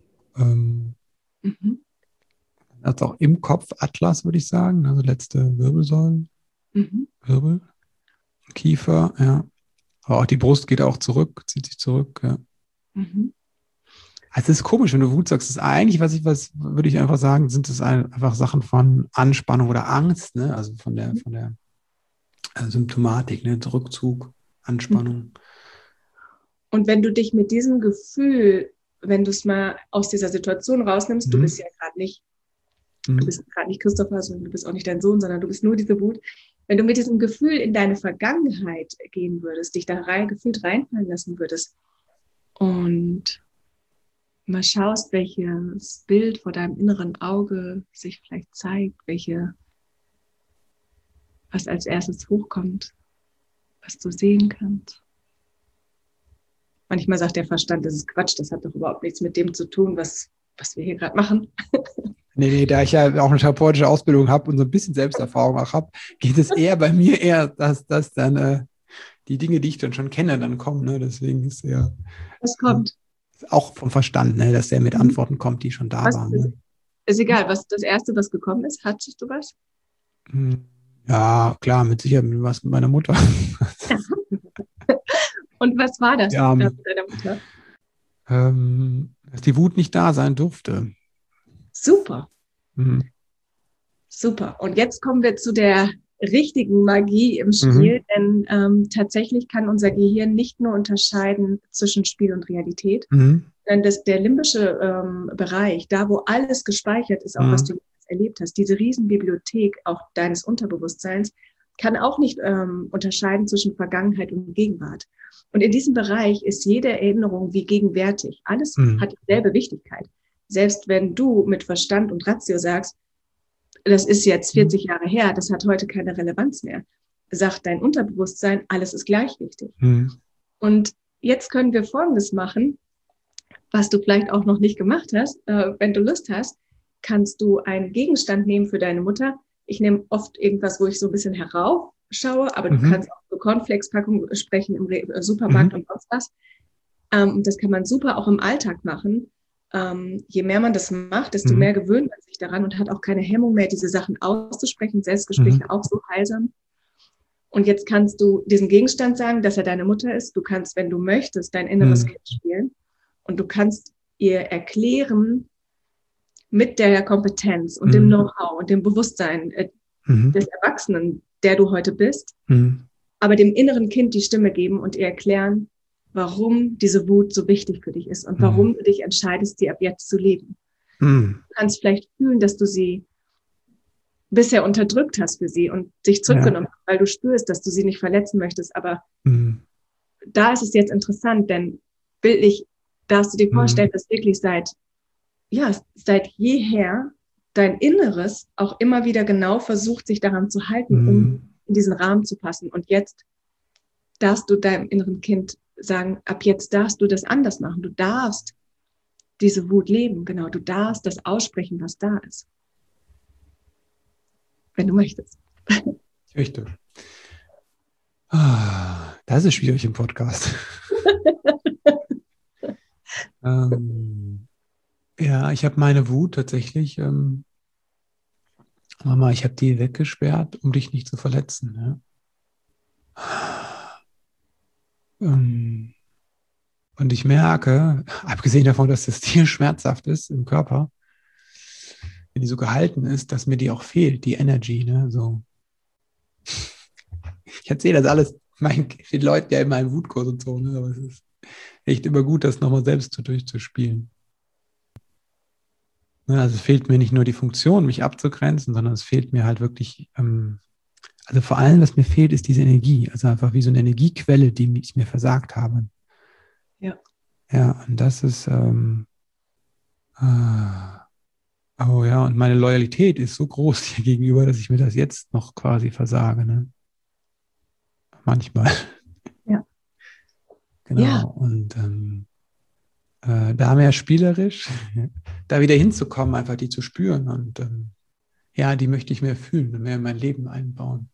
Also auch im Kopf Atlas, würde ich sagen. Also letzte Wirbelsäulen. Wirbel. Kiefer, ja. Aber auch die Brust geht auch zurück, zieht sich zurück, ja. Also es ist komisch, wenn du Wut sagst, das ist eigentlich, was würde ich einfach sagen, sind es einfach Sachen von Anspannung oder Angst, ne? Also von der Symptomatik, ne? Rückzug, Anspannung. Und wenn du dich mit diesem Gefühl, wenn du es mal aus dieser Situation rausnimmst, du bist ja gerade nicht, du bist gerade nicht Christopher, sondern du bist auch nicht dein Sohn, sondern du bist nur diese Wut. Wenn du mit diesem Gefühl in deine Vergangenheit gehen würdest, dich da gefühlt reinfallen lassen würdest und mal schaust, welches Bild vor deinem inneren Auge sich vielleicht zeigt, was als erstes hochkommt, was du sehen kannst. Manchmal sagt der Verstand, das ist Quatsch, das hat doch überhaupt nichts mit dem zu tun, was wir hier gerade machen. Nee, da ich ja auch eine therapeutische Ausbildung habe und so ein bisschen Selbsterfahrung auch habe, geht es eher bei mir dass dann die Dinge, die ich dann schon kenne, dann kommen. Ne? Deswegen ist ja was kommt. Auch vom Verstand, ne? Dass der mit Antworten kommt, die schon da waren. Ne? Ist egal, was das Erste, was gekommen ist. Hattest du was? Ja, klar, mit Sicherheit was mit meiner Mutter. Und was war das ja, mit deiner Mutter? Dass die Wut nicht da sein durfte. Super. Super. Und jetzt kommen wir zu der richtigen Magie im Spiel, denn tatsächlich kann unser Gehirn nicht nur unterscheiden zwischen Spiel und Realität, denn der limbische Bereich, da wo alles gespeichert ist, auch was du erlebt hast, diese Riesenbibliothek auch deines Unterbewusstseins, kann auch nicht unterscheiden zwischen Vergangenheit und Gegenwart. Und in diesem Bereich ist jede Erinnerung wie gegenwärtig. Alles hat dieselbe Wichtigkeit. Selbst wenn du mit Verstand und Ratio sagst, das ist jetzt 40 Jahre her, das hat heute keine Relevanz mehr, sagt dein Unterbewusstsein, alles ist gleich wichtig. Und jetzt können wir Folgendes machen, was du vielleicht auch noch nicht gemacht hast. Wenn du Lust hast, kannst du einen Gegenstand nehmen für deine Mutter. Ich nehme oft irgendwas, wo ich so ein bisschen heraufschaue, aber du kannst auch so Cornflakes-Packungen sprechen im Supermarkt und sonst was. Das kann man super auch im Alltag machen. Je mehr man das macht, desto mehr gewöhnt man sich daran und hat auch keine Hemmung mehr, diese Sachen auszusprechen. Selbstgespräche auch so heilsam. Und jetzt kannst du diesen Gegenstand sagen, dass er deine Mutter ist. Du kannst, wenn du möchtest, dein inneres Kind spielen. Und du kannst ihr erklären, mit der Kompetenz und dem Know-how und dem Bewusstsein des Erwachsenen, der du heute bist, aber dem inneren Kind die Stimme geben und ihr erklären, warum diese Wut so wichtig für dich ist und warum du dich entscheidest, sie ab jetzt zu leben. Du kannst vielleicht fühlen, dass du sie bisher unterdrückt hast für sie und dich zurückgenommen hast, weil du spürst, dass du sie nicht verletzen möchtest. Aber da ist es jetzt interessant, denn bildlich darfst du dir vorstellen, dass wirklich seit jeher dein Inneres auch immer wieder genau versucht, sich daran zu halten, um in diesen Rahmen zu passen. Und jetzt darfst du deinem inneren Kind sagen, ab jetzt darfst du das anders machen. Du darfst diese Wut leben, genau. Du darfst das aussprechen, was da ist. Wenn du möchtest. Ich möchte. Das ist schwierig im Podcast. Ja, ich habe meine Wut tatsächlich, Mama, ich habe die weggesperrt, um dich nicht zu verletzen. Ja? Und ich merke, abgesehen davon, dass das Tier schmerzhaft ist im Körper, wenn die so gehalten ist, dass mir die auch fehlt, die Energy. Ne? So. Ich erzähle das alles den Leuten ja in meinem Wutkurs und so, ne? Aber es ist echt immer gut, das nochmal selbst so durchzuspielen. Also es fehlt mir nicht nur die Funktion, mich abzugrenzen, sondern es fehlt mir halt wirklich, also vor allem, was mir fehlt, ist diese Energie. Also einfach wie so eine Energiequelle, die ich mir versagt habe. Ja. Ja, und das ist, oh ja, und meine Loyalität ist so groß hier gegenüber, dass ich mir das jetzt noch quasi versage. Ne? Manchmal. Ja. Genau. Ja. Und da mehr spielerisch, da wieder hinzukommen, einfach die zu spüren und ja, die möchte ich mehr fühlen und mehr in mein Leben einbauen.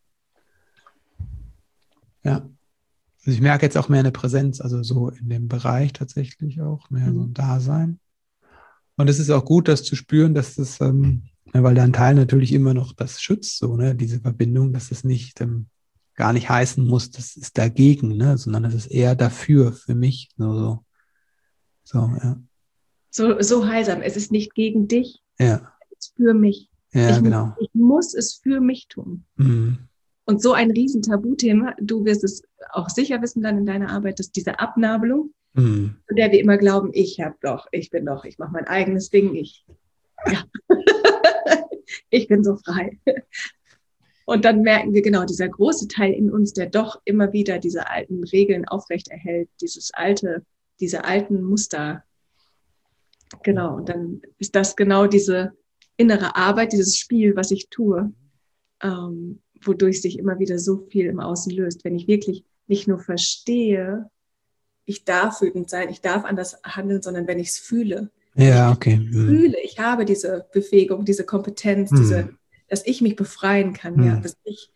Ja. Also ich merke jetzt auch mehr eine Präsenz, also so in dem Bereich tatsächlich auch, mehr so ein Dasein. Und es ist auch gut, das zu spüren, dass das, weil da ein Teil natürlich immer noch das schützt, so, ne, diese Verbindung, dass es nicht gar nicht heißen muss, das ist dagegen, ne, sondern es ist eher dafür, für mich, so, ja. So heilsam. Es ist nicht gegen dich, Ja. es ist für mich. Ja, genau. Ich muss es für mich tun. Und so ein riesen Tabuthema, du wirst es auch sicher wissen dann in deiner Arbeit, dass diese Abnabelung, von der wir immer glauben, ich bin doch, ich mache mein eigenes Ding, ich bin so frei. Und dann merken wir genau, dieser große Teil in uns, der doch immer wieder diese alten Regeln aufrechterhält, diese alten Muster. Genau, und dann ist das genau diese innere Arbeit, dieses Spiel, was ich tue, wodurch sich immer wieder so viel im Außen löst. Wenn ich wirklich nicht nur verstehe, ich darf wütend sein, ich darf anders handeln, sondern wenn ich es fühle. Ja, okay. Fühle, ich habe diese Befähigung, diese Kompetenz, dass ich mich befreien kann, ja, dass ich,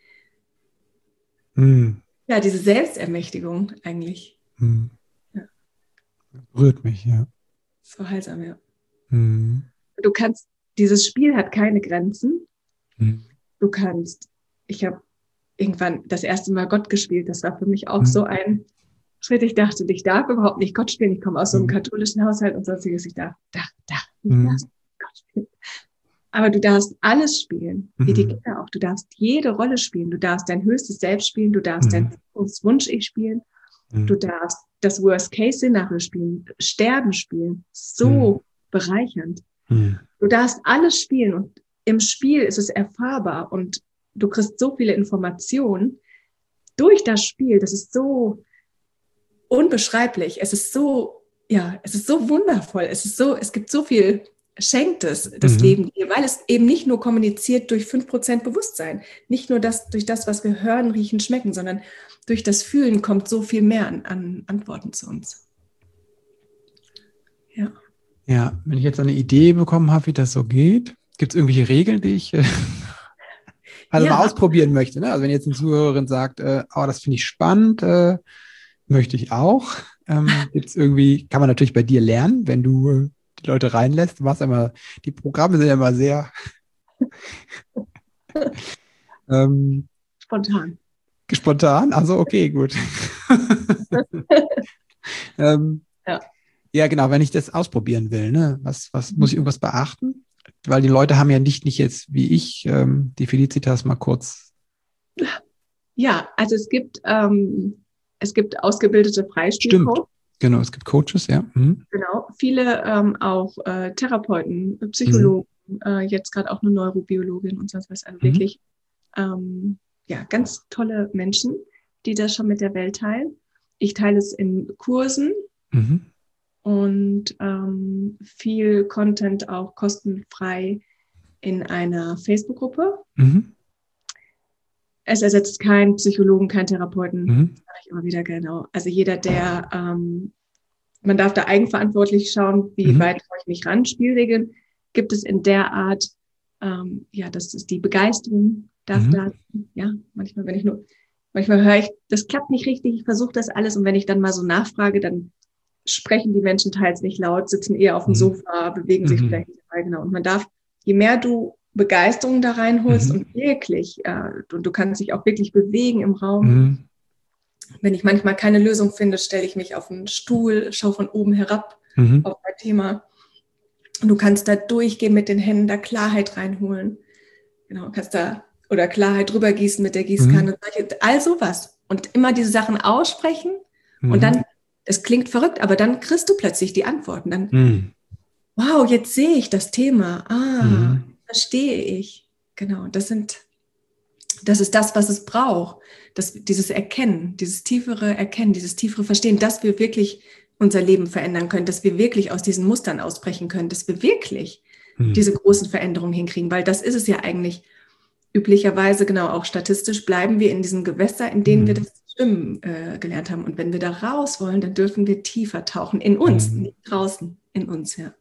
ja, diese Selbstermächtigung eigentlich. Ja. Rührt mich, ja. So heilsam, ja. Du kannst, dieses Spiel hat keine Grenzen. Du kannst, ich habe irgendwann das erste Mal Gott gespielt, das war für mich auch so ein Schritt. Ich dachte, ich darf überhaupt nicht Gott spielen. Ich komme aus so einem katholischen Haushalt und sonstiges. Ich darf nicht Gott spielen. Aber du darfst alles spielen, wie die Kinder auch. Du darfst jede Rolle spielen. Du darfst dein höchstes Selbst spielen. Du darfst dein Wunsch-Ich spielen. Du darfst das Worst-Case-Szenario spielen, Sterben spielen. So bereichernd. Du darfst alles spielen und im Spiel ist es erfahrbar und du kriegst so viele Informationen durch das Spiel. Das ist so unbeschreiblich. Es ist so wundervoll. Es gibt so viel, schenkt es das Leben dir, weil es eben nicht nur kommuniziert durch 5% Bewusstsein. Nicht nur durch das, was wir hören, riechen, schmecken, sondern durch das Fühlen kommt so viel mehr an Antworten zu uns. Ja. Ja, wenn ich jetzt eine Idee bekommen habe, wie das so geht, gibt es irgendwelche Regeln, die ich mal ausprobieren möchte? Ne? Also wenn jetzt eine Zuhörerin sagt, das finde ich spannend, möchte ich auch. Gibt's irgendwie, kann man natürlich bei dir lernen, wenn du die Leute reinlässt. Die Programme sind ja immer sehr spontan. Spontan? Also okay, gut. Ja, genau, wenn ich das ausprobieren will, ne? Was muss ich irgendwas beachten? Weil die Leute haben ja nicht jetzt wie ich die Felicitas mal kurz. Ja, also es gibt ausgebildete Freispielcoaches. Genau, es gibt Coaches, ja. Genau, viele auch Therapeuten, Psychologen, jetzt gerade auch eine Neurobiologin und sonst was. Also wirklich ganz tolle Menschen, die das schon mit der Welt teilen. Ich teile es in Kursen und viel Content auch kostenfrei in einer Facebook-Gruppe. Es ersetzt keinen Psychologen, keinen Therapeuten, sage ich immer wieder, genau. Also jeder, der, man darf da eigenverantwortlich schauen, wie weit traue ich mich ran. Spielregeln gibt es in der Art, das ist die Begeisterung, darf da, ja, manchmal höre ich, das klappt nicht richtig, ich versuche das alles und wenn ich dann mal so nachfrage, dann sprechen die Menschen teils nicht laut, sitzen eher auf dem Sofa, bewegen sich vielleicht nicht dabei, genau. Und man darf, je mehr du Begeisterung da reinholst und wirklich, und du kannst dich auch wirklich bewegen im Raum. Wenn ich manchmal keine Lösung finde, stelle ich mich auf einen Stuhl, schaue von oben herab auf ein Thema. Und du kannst da durchgehen mit den Händen, da Klarheit reinholen. Genau, kannst da, oder Klarheit drüber gießen mit der Gießkanne, all sowas. Und immer diese Sachen aussprechen und dann, es klingt verrückt, aber dann kriegst du plötzlich die Antworten. Dann, wow, jetzt sehe ich das Thema. Verstehe ich. Genau, das ist das, was es braucht. Dieses Erkennen, dieses tiefere Erkennen, dieses tiefere Verstehen, dass wir wirklich unser Leben verändern können, dass wir wirklich aus diesen Mustern ausbrechen können, dass wir wirklich diese großen Veränderungen hinkriegen, weil das ist es ja eigentlich üblicherweise, genau, auch statistisch bleiben wir in diesen Gewässern, in denen wir das Schwimmen gelernt haben. Und wenn wir da raus wollen, dann dürfen wir tiefer tauchen, in uns, nicht draußen, in uns, ja.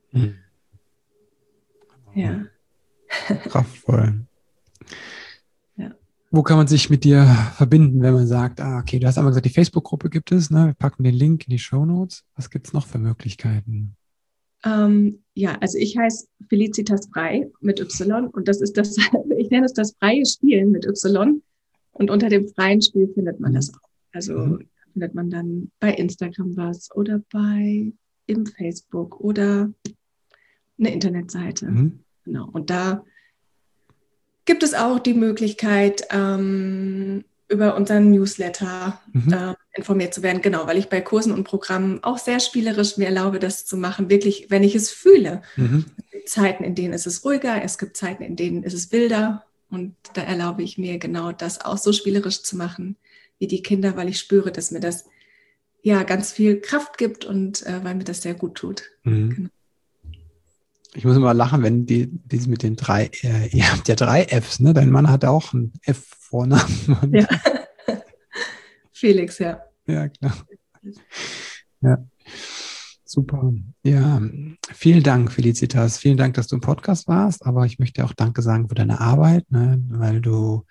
Ja. Kraftvoll. Ja. Wo kann man sich mit dir verbinden, wenn man sagt, okay, du hast einmal gesagt, die Facebook-Gruppe gibt es, ne? Wir packen den Link in die Shownotes. Was gibt es noch für Möglichkeiten? Also ich heiße Felicitas Frei mit Y und das ist das, ich nenne es das freie Spielen mit Y und unter dem freien Spiel findet man das auch. Also findet man dann bei Instagram was oder im Facebook oder eine Internetseite. Genau. Und da gibt es auch die Möglichkeit, über unseren Newsletter informiert zu werden. Genau, weil ich bei Kursen und Programmen auch sehr spielerisch mir erlaube, das zu machen, wirklich, wenn ich es fühle. Es gibt Zeiten, in denen ist es ruhiger, es gibt Zeiten, in denen ist es wilder Und da erlaube ich mir genau das auch so spielerisch zu machen wie die Kinder, weil ich spüre, dass mir das ja ganz viel Kraft gibt und weil mir das sehr gut tut. Genau. Ich muss immer lachen, wenn dies mit den 3, ihr habt ja 3 Fs, ne? Dein Mann hat auch einen F-Vornamen. Ja. Felix, ja. Ja, klar. Ja, super. Ja, vielen Dank, Felicitas. Vielen Dank, dass du im Podcast warst, aber ich möchte auch Danke sagen für deine Arbeit, ne? Weil du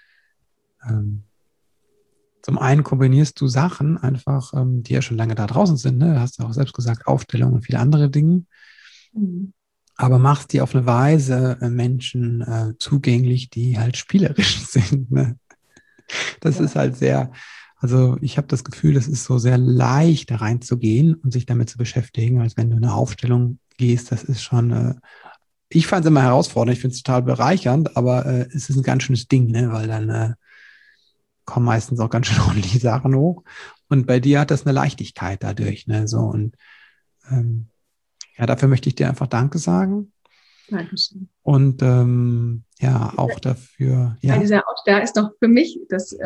zum einen kombinierst du Sachen einfach, die ja schon lange da draußen sind, ne? Du hast ja auch selbst gesagt, Aufstellung und viele andere Dinge. Aber machst die auf eine Weise Menschen zugänglich, die halt spielerisch sind. Ne? Das ist halt sehr, also ich habe das Gefühl, das ist so sehr leicht, da reinzugehen und sich damit zu beschäftigen, als wenn du in eine Aufstellung gehst. Das ist schon, ich fand es immer herausfordernd, ich finde es total bereichernd, aber es ist ein ganz schönes Ding, ne? Weil dann kommen meistens auch ganz schön ordentliche Sachen hoch. Und bei dir hat das eine Leichtigkeit dadurch. Ne? So, und ja, dafür möchte ich dir einfach Danke sagen. Dankeschön. Und ja, auch dafür. Ja. Da ist noch für mich,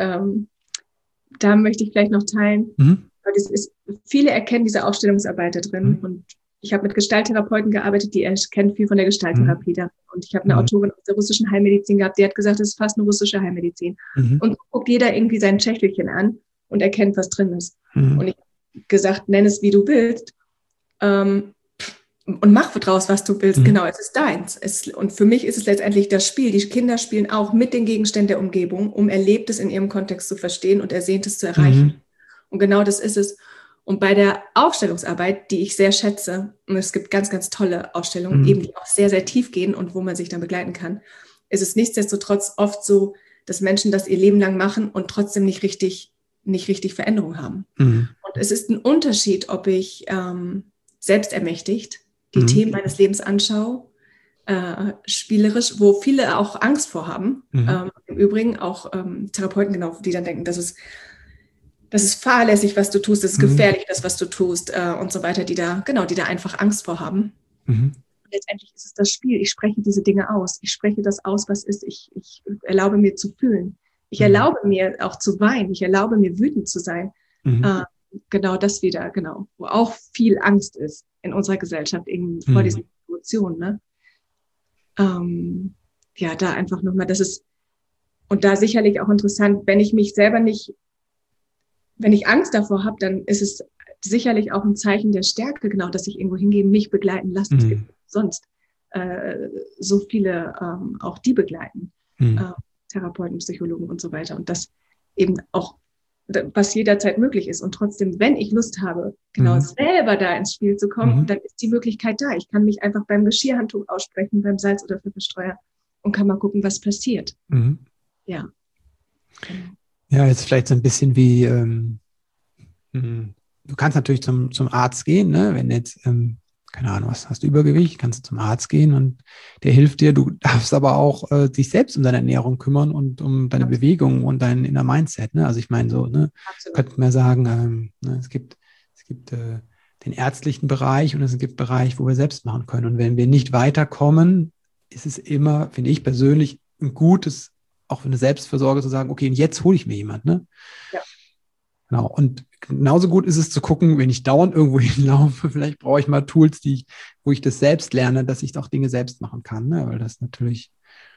da möchte ich vielleicht noch teilen, weil viele erkennen diese Aufstellungsarbeit da drin. Und ich habe mit Gestalttherapeuten gearbeitet, die erkennen viel von der Gestalttherapie da. Und ich habe eine Autorin aus der russischen Heilmedizin gehabt, die hat gesagt, das ist fast eine russische Heilmedizin. Und so guckt jeder irgendwie sein Schächtelchen an und erkennt, was drin ist. Und ich habe gesagt, nenn es, wie du willst. Und mach draus, was du willst. Genau, es ist deins. Und für mich ist es letztendlich das Spiel. Die Kinder spielen auch mit den Gegenständen der Umgebung, um Erlebtes in ihrem Kontext zu verstehen und Ersehntes zu erreichen. Und genau das ist es. Und bei der Aufstellungsarbeit, die ich sehr schätze, und es gibt ganz, ganz tolle Aufstellungen, eben die auch sehr, sehr tief gehen und wo man sich dann begleiten kann, ist es nichtsdestotrotz oft so, dass Menschen das ihr Leben lang machen und trotzdem nicht richtig Veränderung haben. Und es ist ein Unterschied, ob ich selbstermächtigt die Themen meines Lebens anschaue, spielerisch, wo viele auch Angst vor haben. Im Übrigen auch Therapeuten, genau, die dann denken, das ist fahrlässig, was du tust, das ist gefährlich, das, was du tust und so weiter, die da einfach Angst vor haben. Letztendlich ist es das Spiel. Ich spreche diese Dinge aus. Ich spreche das aus, was ist. Ich erlaube mir zu fühlen. Ich erlaube mir auch zu weinen. Ich erlaube mir wütend zu sein. Genau das wieder, genau, wo auch viel Angst ist in unserer Gesellschaft eben vor diesen Emotionen. Ne? Ja, da einfach nochmal, das ist, und da sicherlich auch interessant, wenn ich Angst davor habe, dann ist es sicherlich auch ein Zeichen der Stärke, genau, dass ich irgendwo hingehe, mich begleiten lasse. Es gibt sonst so viele, auch die begleiten, Therapeuten, Psychologen und so weiter. Und das eben auch, was jederzeit möglich ist. Und trotzdem, wenn ich Lust habe, genau selber da ins Spiel zu kommen, dann ist die Möglichkeit da. Ich kann mich einfach beim Geschirrhandtuch aussprechen, beim Salz- oder Pfefferstreuer und kann mal gucken, was passiert. Ja. Ja, jetzt vielleicht so ein bisschen wie, du kannst natürlich zum Arzt gehen, ne? Wenn jetzt, keine Ahnung, was hast du Übergewicht, kannst du zum Arzt gehen und der hilft dir. Du darfst aber auch dich selbst um deine Ernährung kümmern und um deine Bewegung und dein inner Mindset. Ne? Also ich meine so, ne, könnte man sagen, ne, es gibt den ärztlichen Bereich und es gibt einen Bereich, wo wir selbst machen können. Und wenn wir nicht weiterkommen, ist es immer, finde ich persönlich, ein gutes, auch für eine Selbstversorge zu sagen, okay, und jetzt hole ich mir jemand. Ne? Ja. Genau. Und genauso gut ist es zu gucken, wenn ich dauernd irgendwo hinlaufe, vielleicht brauche ich mal Tools, wo ich das selbst lerne, dass ich auch Dinge selbst machen kann, ne? Weil das natürlich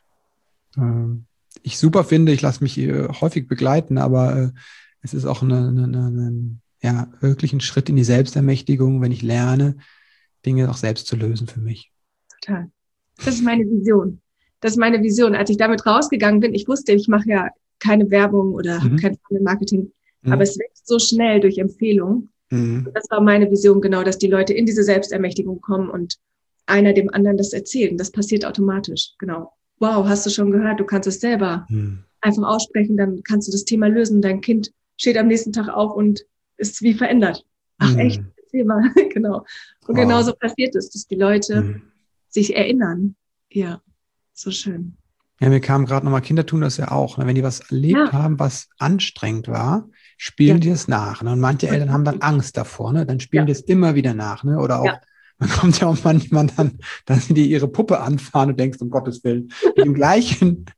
ich super finde. Ich lasse mich häufig begleiten, aber es ist auch wirklich ein Schritt in die Selbstermächtigung, wenn ich lerne, Dinge auch selbst zu lösen für mich. Total. Das ist meine Vision. Als ich damit rausgegangen bin, ich wusste, ich mache ja keine Werbung oder habe kein Marketing, aber es wächst so schnell durch Empfehlung. Das war meine Vision, genau, dass die Leute in diese Selbstermächtigung kommen und einer dem anderen das erzählen. Das passiert automatisch, genau. Wow, hast du schon gehört, du kannst es selber einfach aussprechen, dann kannst du das Thema lösen. Dein Kind steht am nächsten Tag auf und ist wie verändert. Ach echt, erzähl mal, genau. Und genauso passiert es, dass die Leute sich erinnern. Ja, so schön. Ja, mir kam gerade nochmal, Kinder tun das ja auch. Ne? Wenn die was erlebt haben, was anstrengend war, spielen die es nach. Ne? Und manche Eltern haben dann Angst davor. Ne? Dann spielen die es immer wieder nach. Ne? Oder auch, man kommt ja auch manchmal dann, dass sie dir ihre Puppe anfahren und denkst, um Gottes Willen, mit dem gleichen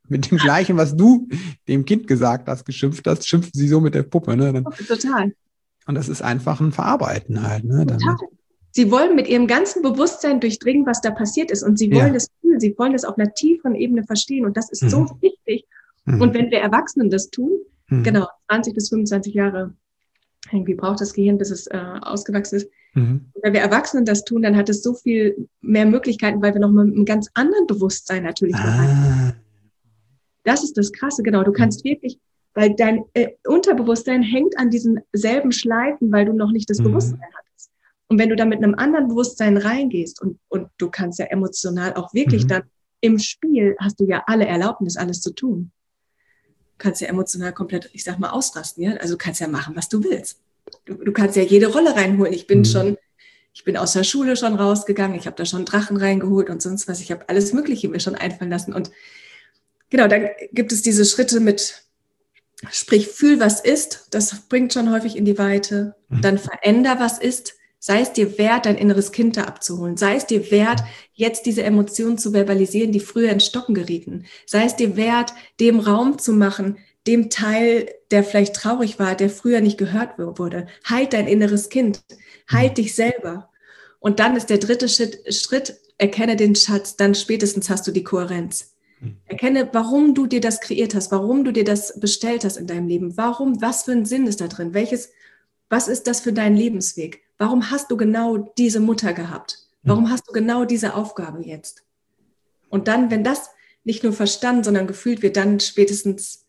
Mit dem Gleichen, was du dem Kind gesagt hast, geschimpft hast, schimpfen sie so mit der Puppe. Ne? Total. Und das ist einfach ein Verarbeiten halt. Ne? Total. Sie wollen mit ihrem ganzen Bewusstsein durchdringen, was da passiert ist. Und sie wollen das fühlen, sie wollen das auf einer tieferen Ebene verstehen. Und das ist so wichtig. Und wenn wir Erwachsenen das tun, genau, 20 bis 25 Jahre, irgendwie braucht das Gehirn, bis es ausgewachsen ist. Und wenn wir Erwachsenen das tun, dann hat es so viel mehr Möglichkeiten, weil wir nochmal mit einem ganz anderen Bewusstsein natürlich da rein. Das ist das Krasse, genau. Du kannst wirklich, weil dein Unterbewusstsein hängt an diesen selben Schleifen, weil du noch nicht das Bewusstsein hattest. Und wenn du da mit einem anderen Bewusstsein reingehst und du kannst ja emotional auch wirklich dann im Spiel, hast du ja alle Erlaubnis, alles zu tun. Du kannst ja emotional komplett, ich sag mal, ausrasten. Ja? Also du kannst ja machen, was du willst. Du kannst ja jede Rolle reinholen. Ich bin aus der Schule schon rausgegangen, ich habe da schon Drachen reingeholt und sonst was. Ich habe alles Mögliche mir schon einfallen lassen. Und genau, dann gibt es diese Schritte mit, sprich, fühl, was ist. Das bringt schon häufig in die Weite. Dann veränder, was ist. Sei es dir wert, dein inneres Kind da abzuholen. Sei es dir wert, jetzt diese Emotionen zu verbalisieren, die früher ins Stocken gerieten. Sei es dir wert, dem Raum zu machen, dem Teil, der vielleicht traurig war, der früher nicht gehört wurde. Halt dein inneres Kind. Halt dich selber. Und dann ist der dritte Schritt, erkenne den Schatz, dann spätestens hast du die Kohärenz. Erkenne, warum du dir das kreiert hast, warum du dir das bestellt hast in deinem Leben. Warum, was für ein Sinn ist da drin? Was ist das für dein Lebensweg? Warum hast du genau diese Mutter gehabt? Warum hast du genau diese Aufgabe jetzt? Und dann, wenn das nicht nur verstanden, sondern gefühlt wird, dann spätestens,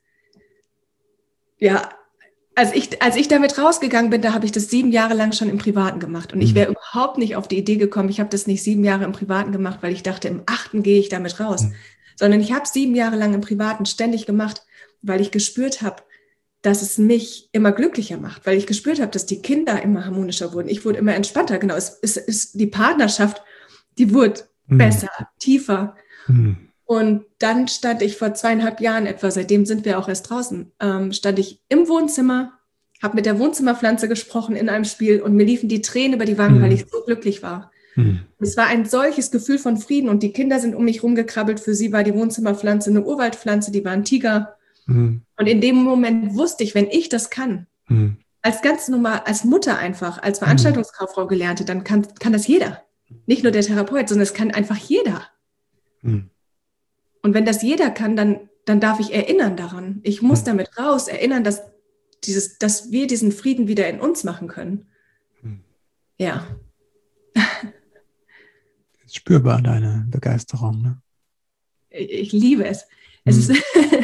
ja, als ich damit rausgegangen bin, da habe ich das 7 Jahre lang schon im Privaten gemacht. Und ich wäre überhaupt nicht auf die Idee gekommen, ich habe das nicht 7 Jahre im Privaten gemacht, weil ich dachte, im 8. gehe ich damit raus. Sondern ich habe 7 Jahre lang im Privaten ständig gemacht, weil ich gespürt habe, dass es mich immer glücklicher macht, weil ich gespürt habe, dass die Kinder immer harmonischer wurden. Ich wurde immer entspannter. Genau, es ist die Partnerschaft, die wurde besser, tiefer. Und dann stand ich vor 2,5 Jahren etwa, seitdem sind wir auch erst draußen, stand ich im Wohnzimmer, habe mit der Wohnzimmerpflanze gesprochen in einem Spiel und mir liefen die Tränen über die Wangen, weil ich so glücklich war. Es war ein solches Gefühl von Frieden und die Kinder sind um mich rumgekrabbelt. Für sie war die Wohnzimmerpflanze eine Urwaldpflanze, die war ein Tiger. Und in dem Moment wusste ich, wenn ich das kann, als ganz normal, als Mutter einfach, als Veranstaltungskauffrau Gelernte, dann kann das jeder. Nicht nur der Therapeut, sondern es kann einfach jeder. Und wenn das jeder kann, dann darf ich erinnern daran. Ich muss damit raus erinnern, dass wir diesen Frieden wieder in uns machen können. Ja. Ist spürbar, deine Begeisterung, ne? Ich liebe es. Es ist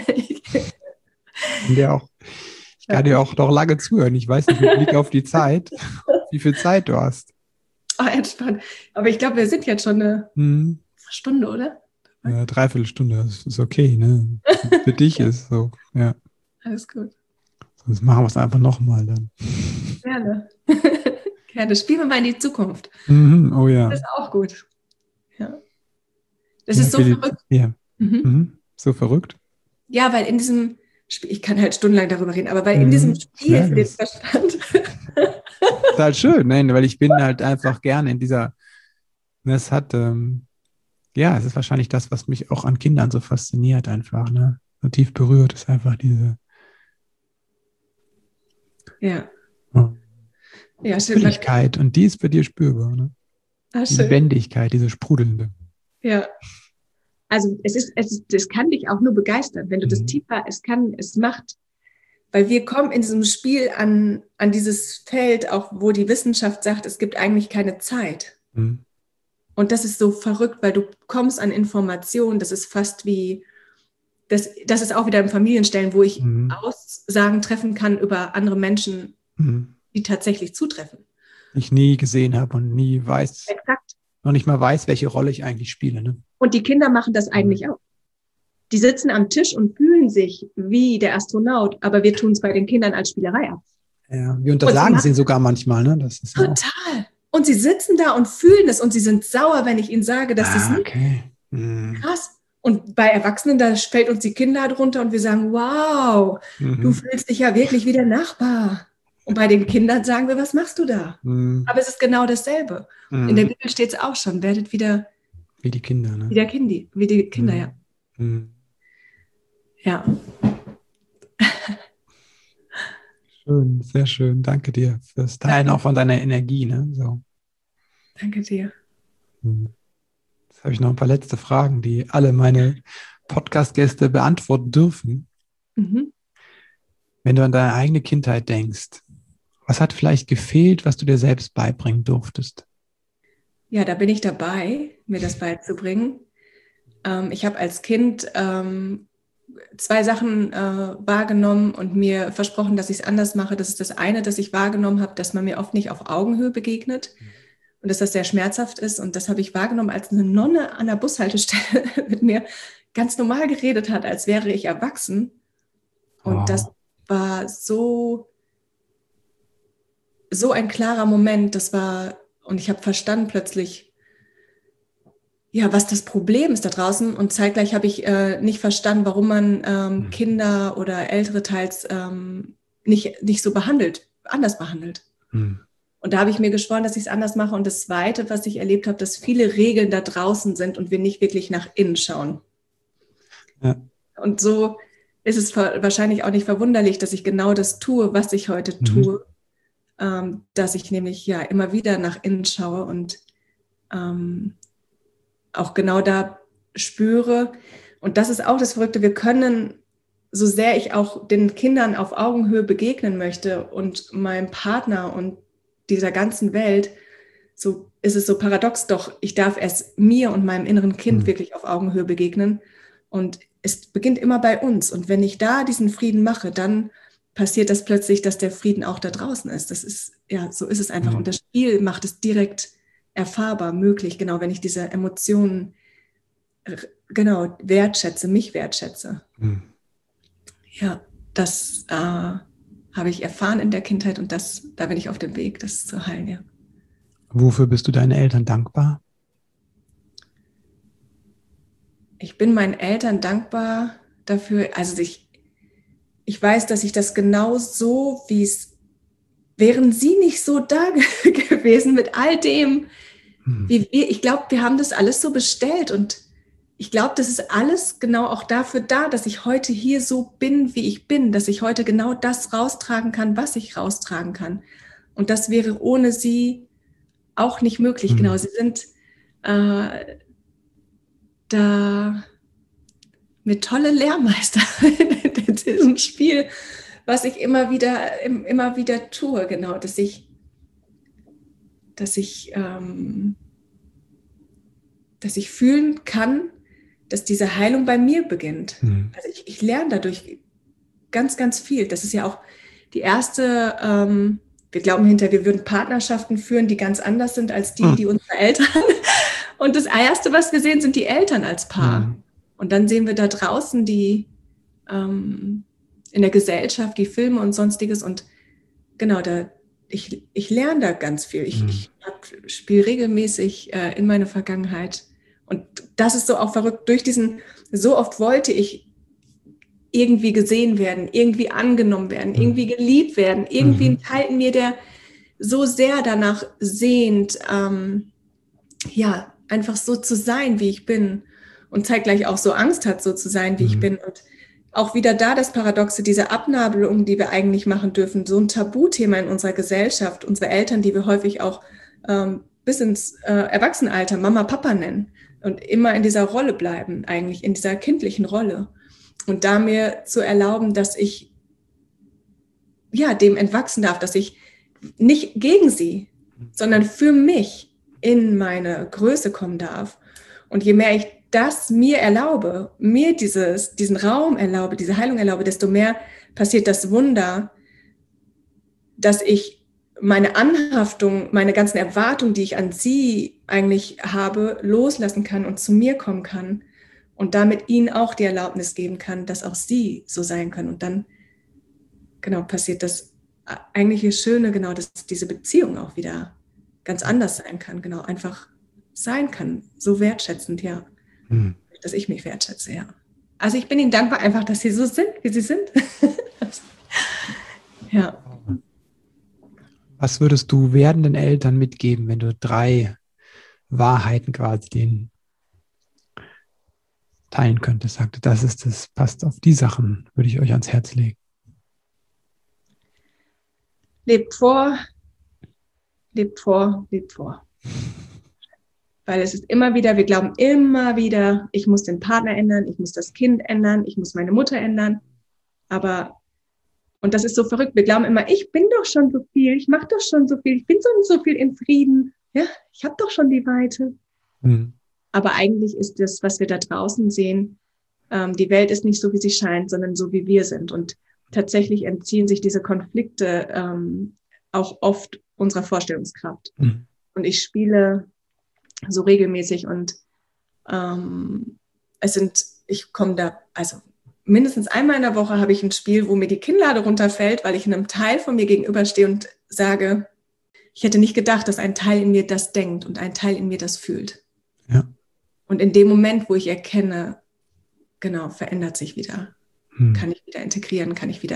ich kann dir auch noch lange zuhören. Ich weiß nicht, mit Blick auf die Zeit, wie viel Zeit du hast. Entspannt. Aber ich glaube, wir sind jetzt schon eine Stunde, oder? Ja, 3/4 Stunde, das ist okay, ne? Für dich ist so, ja. Alles gut. Sonst machen wir es einfach nochmal dann. Gerne. Gerne. Spielen wir mal in die Zukunft. Oh ja. Das ist auch gut. Ja. Das ist so verrückt. Ja. So verrückt? Ja, weil in diesem Spiel, ich kann halt stundenlang darüber reden, aber weil in diesem Spiel für den Verstand. Das ist halt schön, ne? Weil ich bin halt einfach gerne in dieser, es hat, es ist wahrscheinlich das, was mich auch an Kindern so fasziniert einfach, ne? So tief berührt ist einfach diese Fröhlichkeit und die ist bei dir spürbar, ne? Die Lebendigkeit, diese sprudelnde. Ja. Also das kann dich auch nur begeistern, wenn du das tiefer, es macht, weil wir kommen in diesem Spiel an dieses Feld, auch wo die Wissenschaft sagt, es gibt eigentlich keine Zeit. Und das ist so verrückt, weil du kommst an Informationen, das ist fast wie, das ist auch wieder im Familienstellen, wo ich Aussagen treffen kann über andere Menschen, die tatsächlich zutreffen. Ich nie gesehen habe und nie weiß. Exakt. Noch nicht mal weiß, welche Rolle ich eigentlich spiele. Ne? Und die Kinder machen das eigentlich auch. Die sitzen am Tisch und fühlen sich wie der Astronaut, aber wir tun es bei den Kindern als Spielerei ab. Ja, wir untersagen sie sogar manchmal. Ne? Das ist total. Auch. Und sie sitzen da und fühlen es und sie sind sauer, wenn ich ihnen sage, dass das nicht krass. Und bei Erwachsenen, da fällt uns die Kinder drunter und wir sagen, wow, du fühlst dich ja wirklich wie der Nachbar. Und bei den Kindern sagen wir, was machst du da? Aber es ist genau dasselbe. In der Bibel steht es auch schon, werdet wieder wie die Kinder, ne? Wie die Kinder, ja. Ja. Schön, sehr schön. Danke dir fürs Teilen auch von deiner Energie. Ne? So. Danke dir. Jetzt habe ich noch ein paar letzte Fragen, die alle meine Podcast-Gäste beantworten dürfen. Mhm. Wenn du an deine eigene Kindheit denkst, was hat vielleicht gefehlt, was du dir selbst beibringen durftest? Ja, da bin ich dabei, mir das beizubringen. Ich habe als Kind 2 Sachen wahrgenommen und mir versprochen, dass ich es anders mache. Das ist das eine, dass ich wahrgenommen habe, dass man mir oft nicht auf Augenhöhe begegnet und dass das sehr schmerzhaft ist. Und das habe ich wahrgenommen, als eine Nonne an der Bushaltestelle mit mir ganz normal geredet hat, als wäre ich erwachsen. Und das war so ein klarer Moment. Und ich habe verstanden plötzlich, ja, was das Problem ist da draußen. Und zeitgleich habe ich nicht verstanden, warum man Kinder oder Ältere teils nicht so anders behandelt. Und da habe ich mir geschworen, dass ich es anders mache. Und das Zweite, was ich erlebt habe, dass viele Regeln da draußen sind und wir nicht wirklich nach innen schauen. Ja. Und so ist es wahrscheinlich auch nicht verwunderlich, dass ich genau das tue, was ich heute tue. Dass ich nämlich ja immer wieder nach innen schaue und auch genau da spüre. Und das ist auch das Verrückte, wir können, so sehr ich auch den Kindern auf Augenhöhe begegnen möchte und meinem Partner und dieser ganzen Welt, so ist es so paradox, doch ich darf erst mir und meinem inneren Kind wirklich auf Augenhöhe begegnen. Und es beginnt immer bei uns. Und wenn ich da diesen Frieden mache, dann passiert das plötzlich, dass der Frieden auch da draußen ist. Das ist, ja, so ist es einfach. Und das Spiel macht es direkt erfahrbar, möglich, genau, wenn ich diese Emotionen genau wertschätze, mich wertschätze. Ja, das habe ich erfahren in der Kindheit und da bin ich auf dem Weg, das zu heilen, ja. Wofür bist du deinen Eltern dankbar? Ich bin meinen Eltern dankbar dafür, also ich weiß, dass ich das genau so, wie es, wären sie nicht so da gewesen mit all dem, wie wir, ich glaube, wir haben das alles so bestellt und ich glaube, das ist alles genau auch dafür da, dass ich heute hier so bin, wie ich bin, dass ich heute genau das raustragen kann, was ich raustragen kann. Und das wäre ohne sie auch nicht möglich. Genau, sie sind da mit tolle Lehrmeister in diesem Spiel, was ich immer wieder tue, genau, dass ich fühlen kann, dass diese Heilung bei mir beginnt. Also ich lerne dadurch ganz, ganz viel. Das ist ja auch die erste, wir glauben wir würden Partnerschaften führen, die ganz anders sind als die unserer Eltern. Und das Erste, was wir sehen, sind die Eltern als Paar. Und dann sehen wir da draußen die in der Gesellschaft, die Filme und Sonstiges. Und genau, ich lerne da ganz viel. Ich spiele regelmäßig in meine Vergangenheit. Und das ist so auch verrückt. So oft wollte ich irgendwie gesehen werden, irgendwie angenommen werden, irgendwie geliebt werden, irgendwie ein Teil in mir, der so sehr danach sehnt, ja, einfach so zu sein, wie ich bin. Und zeitgleich auch so Angst hat, so zu sein, wie ich bin. Und auch wieder da das Paradoxe, diese Abnabelung, die wir eigentlich machen dürfen, so ein Tabuthema in unserer Gesellschaft, unsere Eltern, die wir häufig auch bis ins Erwachsenenalter Mama, Papa nennen und immer in dieser Rolle bleiben, eigentlich in dieser kindlichen Rolle. Und da mir zu erlauben, dass ich ja dem entwachsen darf, dass ich nicht gegen sie, sondern für mich in meine Größe kommen darf. Und je mehr ich das mir erlaube, mir diesen Raum erlaube, diese Heilung erlaube, desto mehr passiert das Wunder, dass ich meine Anhaftung, meine ganzen Erwartungen, die ich an sie eigentlich habe, loslassen kann und zu mir kommen kann und damit ihnen auch die Erlaubnis geben kann, dass auch sie so sein können. Und dann genau passiert das eigentliche Schöne, genau, dass diese Beziehung auch wieder ganz anders sein kann, genau, einfach sein kann, so wertschätzend, ja, dass ich mich wertschätze, ja. Also ich bin ihnen dankbar einfach, dass sie so sind, wie sie sind. Ja. Was würdest du werdenden Eltern mitgeben, wenn du 3 Wahrheiten quasi denen teilen könntest, sagte, das passt auf die Sachen, würde ich euch ans Herz legen. Lebt vor, lebt vor, lebt vor. Weil es ist immer wieder, wir glauben immer wieder, ich muss den Partner ändern, ich muss das Kind ändern, ich muss meine Mutter ändern. Und das ist so verrückt, wir glauben immer, ich bin doch schon so viel, ich mache doch schon so viel, ich bin so viel in Frieden, ja, ich habe doch schon die Weite. Mhm. Aber eigentlich ist das, was wir da draußen sehen, die Welt ist nicht so, wie sie scheint, sondern so, wie wir sind. Und tatsächlich entziehen sich diese Konflikte auch oft unserer Vorstellungskraft. Mhm. Und ich spiele so regelmäßig und ich komme da, also mindestens einmal in der Woche habe ich ein Spiel, wo mir die Kinnlade runterfällt, weil ich einem Teil von mir gegenüberstehe und sage, ich hätte nicht gedacht, dass ein Teil in mir das denkt und ein Teil in mir das fühlt. Ja. Und in dem Moment, wo ich erkenne, genau, verändert sich wieder, kann ich wieder integrieren,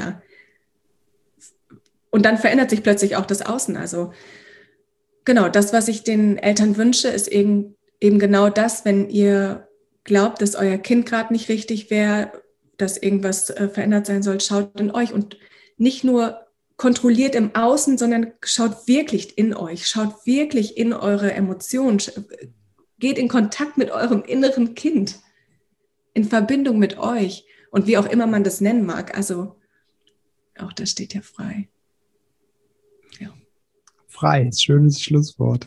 und dann verändert sich plötzlich auch das Außen. Also genau, das, was ich den Eltern wünsche, ist eben genau das, wenn ihr glaubt, dass euer Kind gerade nicht richtig wäre, dass irgendwas verändert sein soll, schaut in euch und nicht nur kontrolliert im Außen, sondern schaut wirklich in euch, schaut wirklich in eure Emotionen, geht in Kontakt mit eurem inneren Kind, in Verbindung mit euch und wie auch immer man das nennen mag. Also auch das steht ja frei. Ja. Frei, schönes Schlusswort.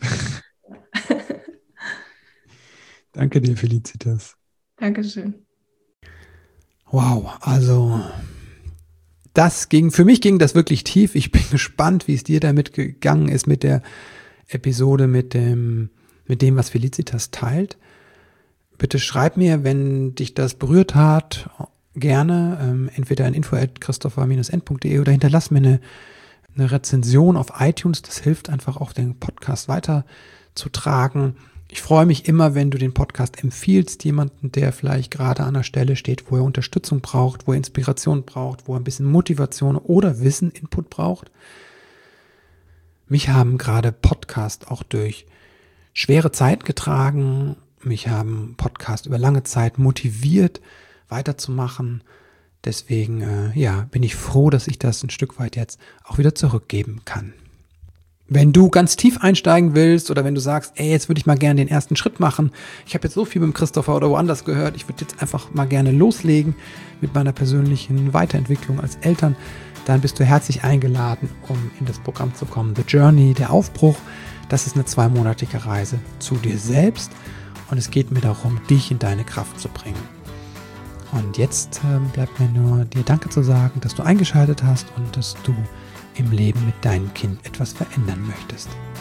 Danke dir, Felicitas. Dankeschön. Wow, also für mich ging das wirklich tief. Ich bin gespannt, wie es dir damit gegangen ist mit der Episode, mit dem, was Felicitas teilt. Bitte schreib mir, wenn dich das berührt hat, gerne, entweder an info@christopher-n.de oder hinterlass mir eine Rezension auf iTunes. Das hilft einfach auch, den Podcast weiterzutragen. Ich freue mich immer, wenn du den Podcast empfiehlst, jemanden, der vielleicht gerade an der Stelle steht, wo er Unterstützung braucht, wo er Inspiration braucht, wo er ein bisschen Motivation oder Wissen, Input braucht. Mich haben gerade Podcasts auch durch schwere Zeit getragen. Mich haben Podcasts über lange Zeit motiviert, weiterzumachen. Deswegen bin ich froh, dass ich das ein Stück weit jetzt auch wieder zurückgeben kann. Wenn du ganz tief einsteigen willst oder wenn du sagst, jetzt würde ich mal gerne den ersten Schritt machen. Ich habe jetzt so viel mit dem Christopher oder woanders gehört. Ich würde jetzt einfach mal gerne loslegen mit meiner persönlichen Weiterentwicklung als Eltern. Dann bist du herzlich eingeladen, um in das Programm zu kommen. The Journey, der Aufbruch. Das ist eine 2-monatige Reise zu dir selbst. Und es geht mir darum, dich in deine Kraft zu bringen. Und jetzt bleibt mir nur dir Danke zu sagen, dass du eingeschaltet hast und dass du im Leben mit deinem Kind etwas verändern möchtest.